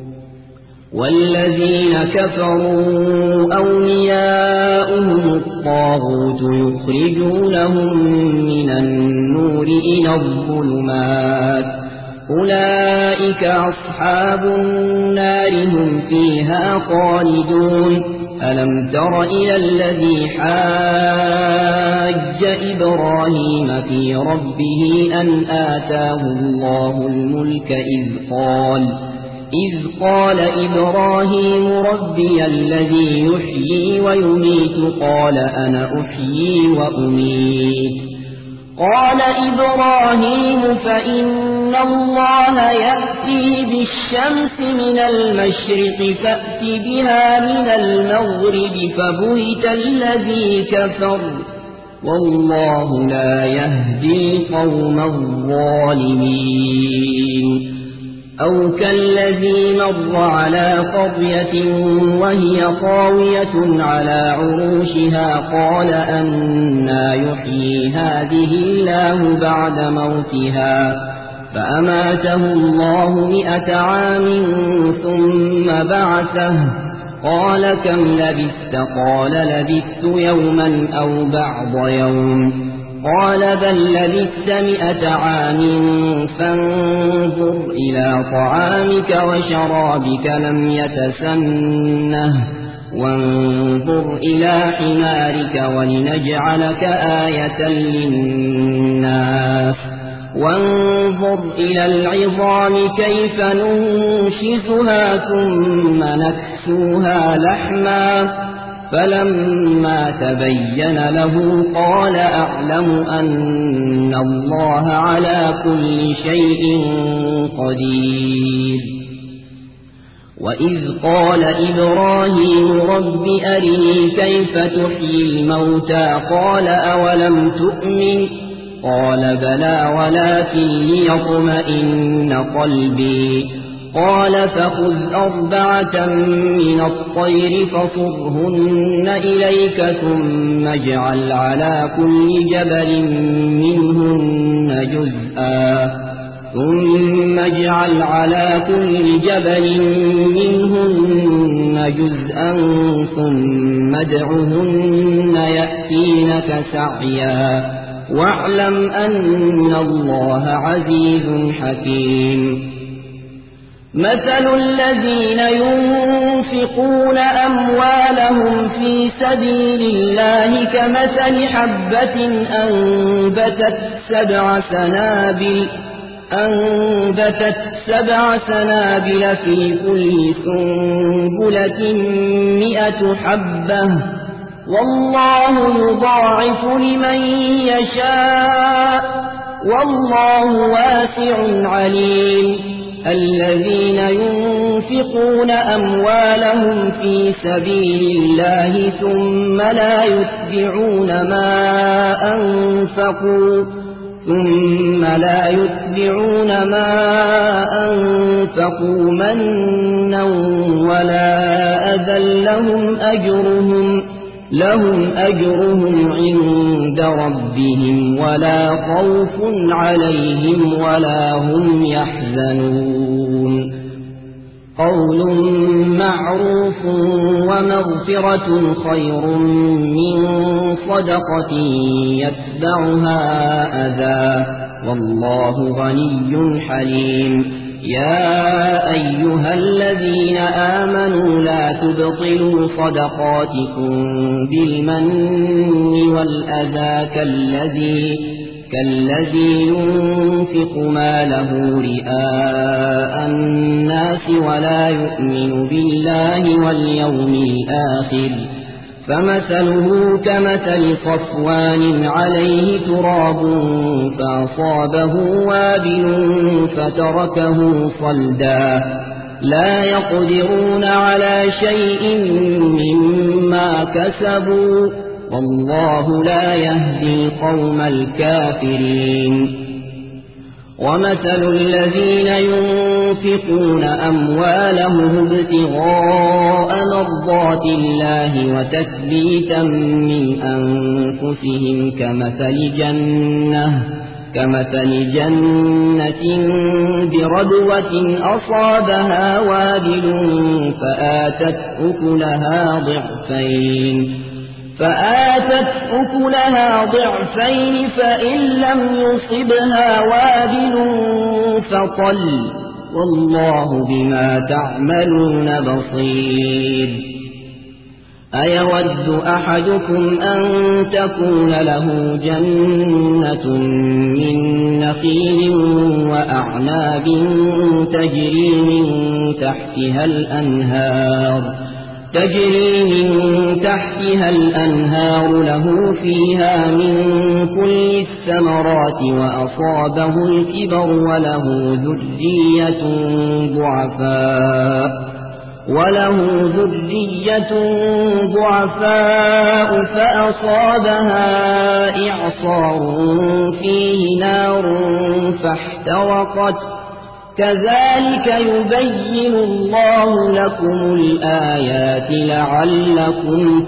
والذين كفروا أولياؤهم الطاغوت يخرجونهم من النور إلى الظلمات أولئك أصحاب النار هم فيها خالدون ألم تر إلى الذي حاج إبراهيم في ربه أن آتاه الله الملك إذ قال إبراهيم ربي الذي يحيي ويميت قال أنا أحيي وأميت قال إبراهيم فإن الله يأتي بالشمس من المشرق فأت بها من المغرب فبهت الذي كفر والله لا يهدي القوم الظالمين أو كالذي مر على قرية وهي خاوية على عروشها قال أنى يحيي هذه الله بعد موتها فأماته الله 100 عام ثم بعثه قال كم لبثت قال لبثت يوما أو بعض يوم قال بل لبثت 100 عام فانظر إلى طعامك وشرابك لم يتسنه وانظر إلى حمارك ولنجعلك آية للناس وانظر إلى العظام كيف ننشزها ثم نكسوها لحما فلما تبين له قال أعلم أن الله على كل شيء قدير وإذ قال إبراهيم رب أرني كيف تحيي الموتى قال أولم تؤمن قال بلى ولكن ليطمئن قلبي قال فخذ 4 من الطير فصرهن إليك ثم اجعل على كل جبل منهن جزءا ثم ادعهن يأتينك سعيا واعلم أن الله عزيز حكيم مثل الذين ينفقون أموالهم في سبيل الله كمثل حبة أنبتت 7 سنابل في كل سنبلة 100 حبة والله يضاعف لمن يشاء والله واسع عليم الذين ينفقون أموالهم في سبيل الله ثم لا يتبعون ما أنفقوا ثم لا يتبعون ما أنفقوا منا ولا أذى لهم أجرهم عند ربهم ولا خوف عليهم ولا هم يحزنون قول معروف ومغفرة خير من صدقة يتبعها أذى والله غني حليم يا أيها الذين آمنوا لا تبطلوا صدقاتكم بالمن والأذى كالذي ينفق ماله رئاء الناس ولا يؤمن بالله واليوم الآخر فمثله كمثل صفوان عليه تراب فأصابه وابل فتركه صلدا لا يقدرون على شيء مما كسبوا والله لا يهدي القوم الكافرين ومثل الذين ينفقون أموالهم ابتغاء مرضات الله وتثبيتا من أنفسهم كمثل جنة بربوة أصابها وابل فآتت أكلها ضعفين فإن لم يصبها وابل فطل والله بما تعملون بصير أيود أحدكم أن تكون له جنة من نخيل وأعناب تجري من تحتها الأنهار له فيها من كل الثمرات وأصابه الكبر وله ذرية ضعفاء فأصابها إعصار فيه نار فاحترقت كذلك يبين الله لكم الآيات لعلكم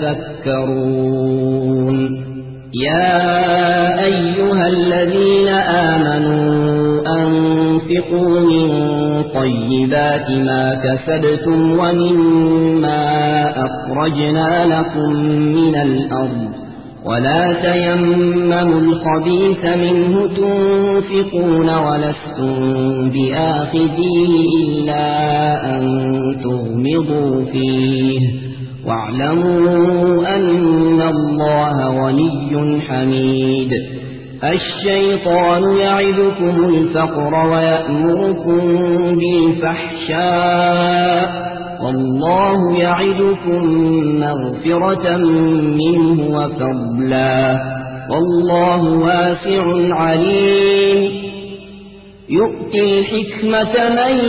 تتفكرون يا أيها الذين آمنوا أنفقوا من طيبات ما كسبتم ومما أخرجنا لكم من الأرض ولا تيمموا الخبيث منه تنفقون ولستم بآخذيه إلا أن تغمضوا فيه واعلموا أن الله غني حميد الشيطان يعدكم الفقر ويأمركم بالفحشاء والله يعدكم مغفرة منه وفضلا والله واسع عليم يؤتي الحكمة من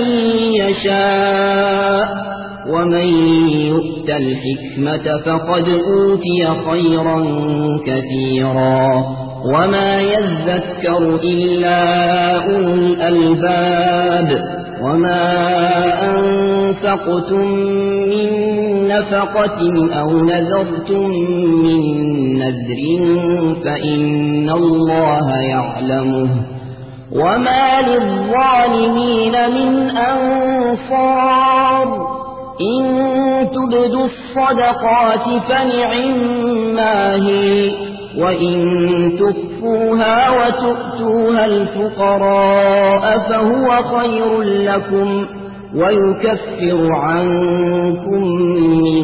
يشاء ومن يؤت الحكمة فقد أوتي خيرا كثيرا وما يذكر إلا أولو الألباب وما أنفقتم من نفقة أو نذرتم من نذر فإن الله يعلمه وما للظالمين من أنصار إن تبدوا الصدقات فنعما هي وإن تخفوها وتؤتوها الفقراء فهو خير لكم ويكفر عنكم من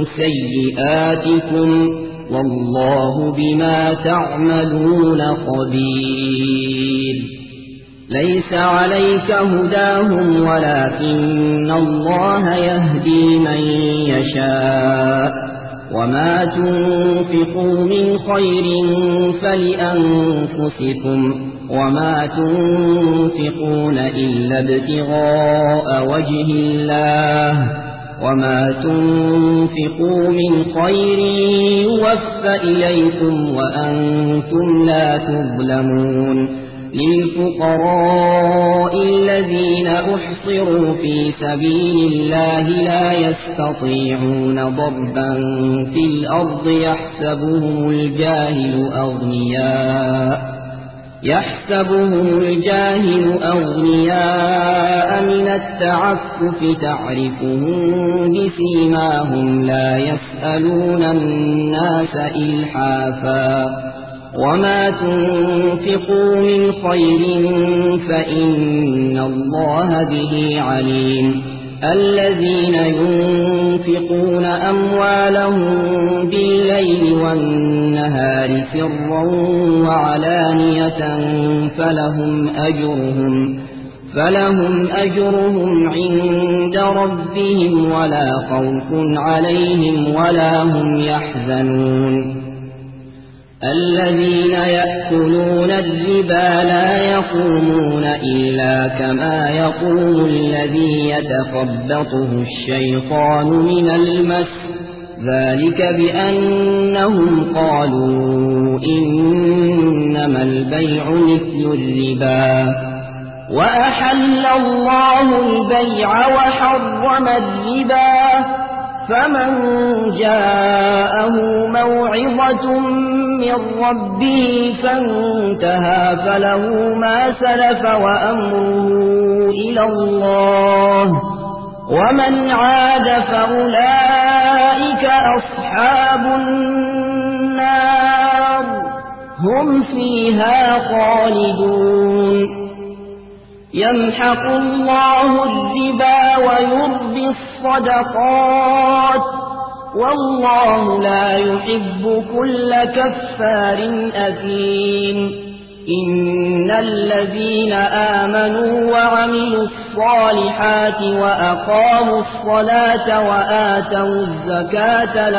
سيئاتكم والله بما تعملون خبير ليس عليك هداهم ولكن الله يهدي من يشاء وما تنفقوا من خير فلأنفسكم وما تنفقون إلا ابتغاء وجه الله وما تنفقون تنفقوا من خير يوفى إليكم وأنتم لا تظلمون للفقراء الذين أحصروا في سبيل الله لا يستطيعون ضربا في الأرض يحسبهم الجاهل أغنياء من التعفف تعرفهم بسيماهم لا يسألون الناس إلحافا وما تنفقوا من خير فإن الله به عليم الذين ينفقون أموالهم بالليل والنهار سرا وعلانية فلهم أجرهم عند ربهم ولا خوف عليهم ولا هم يحزنون الذين يأكلون الربا لا يقومون إلا كما يقوم الذي يتخبطه الشيطان من المس ذلك بأنهم قالوا إنما البيع مثل الربا وأحل الله البيع وحرم الربا فمن جاءه موعظة من ربه فانتهى فله ما سلف وأمره إلى الله ومن عاد فأولئك أصحاب النار هم فيها خالدون يمحق الله الربا ويربي الصدقات والله لا يحب كل كفار أثيم إن الذين آمنوا وعملوا الصالحات وأقاموا الصلاة وآتوا الزكاة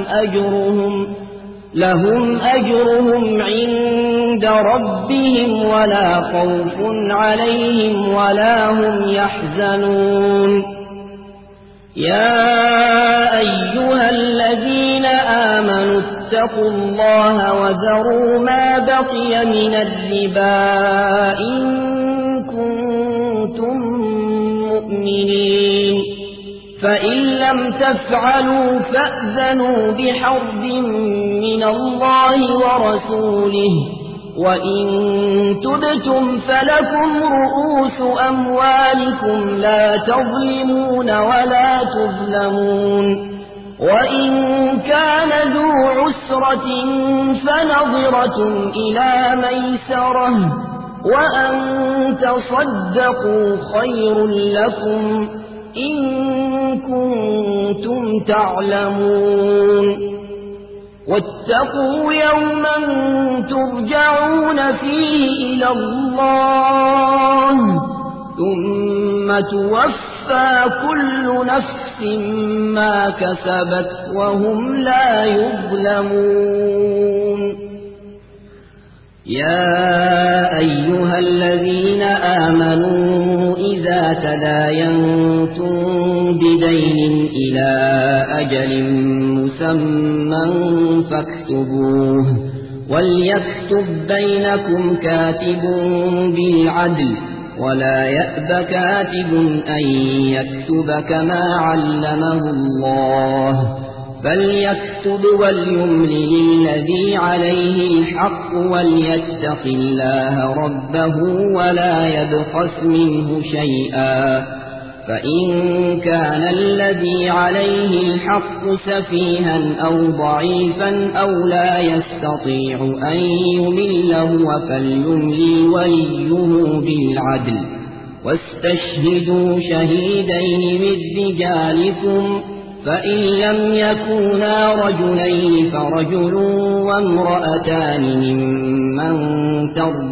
لهم أجرهم عند ربهم ولا خوف عليهم ولا هم يحزنون يا أيها الذين آمنوا اتقوا الله وذروا ما بقي من الربا إن كنتم مؤمنين فإن لم تفعلوا فأذنوا بحرب من الله ورسوله وإن تبتم فلكم رؤوس أموالكم لا تظلمون ولا تظلمون وإن كان ذو عسرة فنظرة إلى ميسرة وأن تصدقوا خير لكم إن كنتم تعلمون واتقوا يوما ترجعون فيه إلى الله ثم توفى كل نفس ما كسبت وهم لا يظلمون يا أيها الذين آمنوا إذا تداينتم بدين إلى أجل مسمى فاكتبوه وليكتب بينكم كاتب بالعدل ولا يأب كاتب أن يكتب كما علمه الله فليكتب وليملل الذي عليه الحق وليتق الله ربه ولا يبخس منه شيئا فإن كان الذي عليه الحق سفيها أو ضعيفا أو لا يستطيع أن يمل هو فليملل وليه بالعدل واستشهدوا شهيدين من رجالكم فإن لم يكونا رجلين فرجل وامرأتان ممن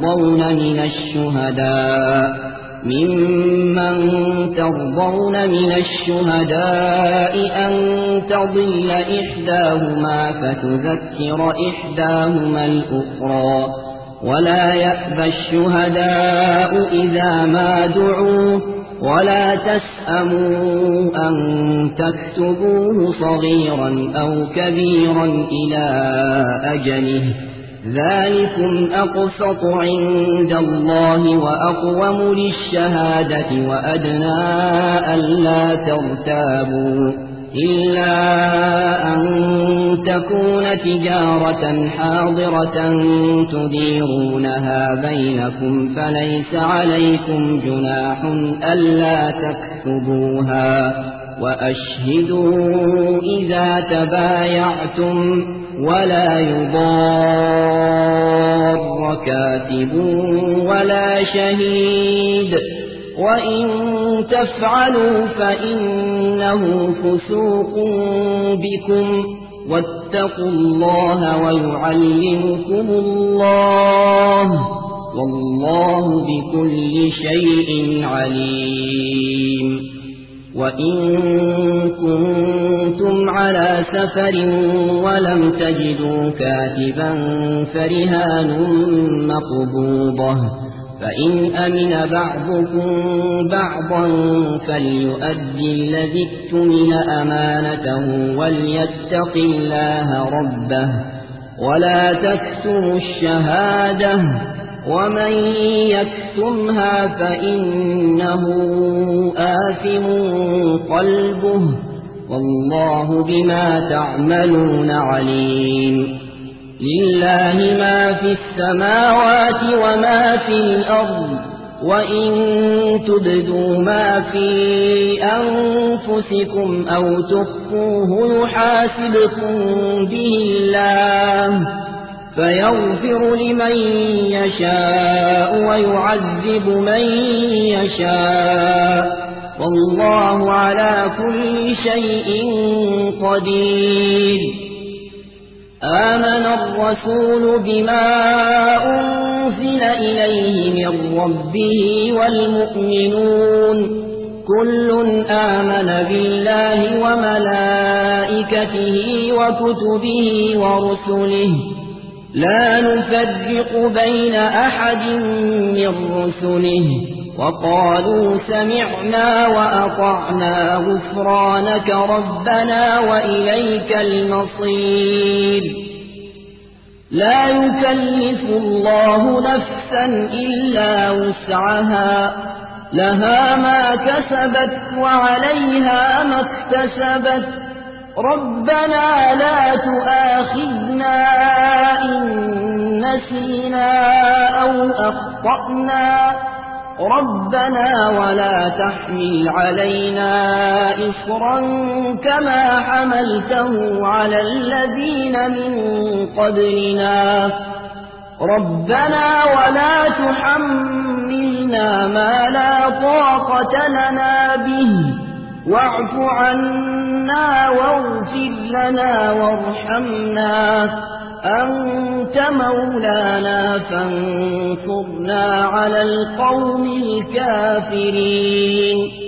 ترضون من الشهداء أن تضل إحداهما فتذكر إحداهما الأخرى ولا يأبى الشهداء إذا ما دعوا ولا تسأموا أن تكتبوه صغيرا أو كبيرا إلى أجله ذلكم أقسط عند الله وأقوم للشهادة وأدنى ألا ترتابوا إلا أن تكون تجارة حاضرة تديرونها بينكم فليس عليكم جناح ألا تكتبوها وأشهدوا إذا تبايعتم ولا يضار كاتب ولا شهيد وإن تفعلوا فإنه فسوق بكم واتقوا الله ويعلمكم الله والله بكل شيء عليم وإن كنتم على سفر ولم تجدوا كاتبا فرهان مقبوضة فإن أمن بعضكم بعضا فليؤدي الذي اؤتمن أمانته وليتق الله ربه ولا تكتموا الشهادة ومن يكتمها فإنه آثم قلبه والله بما تعملون عليم لله ما في السماوات وما في الأرض وإن تبدوا ما في أنفسكم أو تخفوه يحاسبكم به الله فيغفر لمن يشاء ويعذب من يشاء والله على كل شيء قدير آمن الرسول بما أنزل إليه من ربه والمؤمنون كل آمن بالله وملائكته وكتبه ورسله لا نفرق بين أحد من رسله وقالوا سمعنا وأطعنا غفرانك ربنا وإليك المصير لا يكلف الله نفسا إلا وسعها لها ما كسبت وعليها ما اكتسبت ربنا لا تؤاخذنا إن نسينا أو أخطأنا ربنا ولا تحمل علينا إصرا كما حملته على الذين من قبلنا ربنا ولا تحملنا ما لا طاقة لنا به واعف عنا واغفر لنا وارحمنا أنت مولانا فانصرنا على القوم الكافرين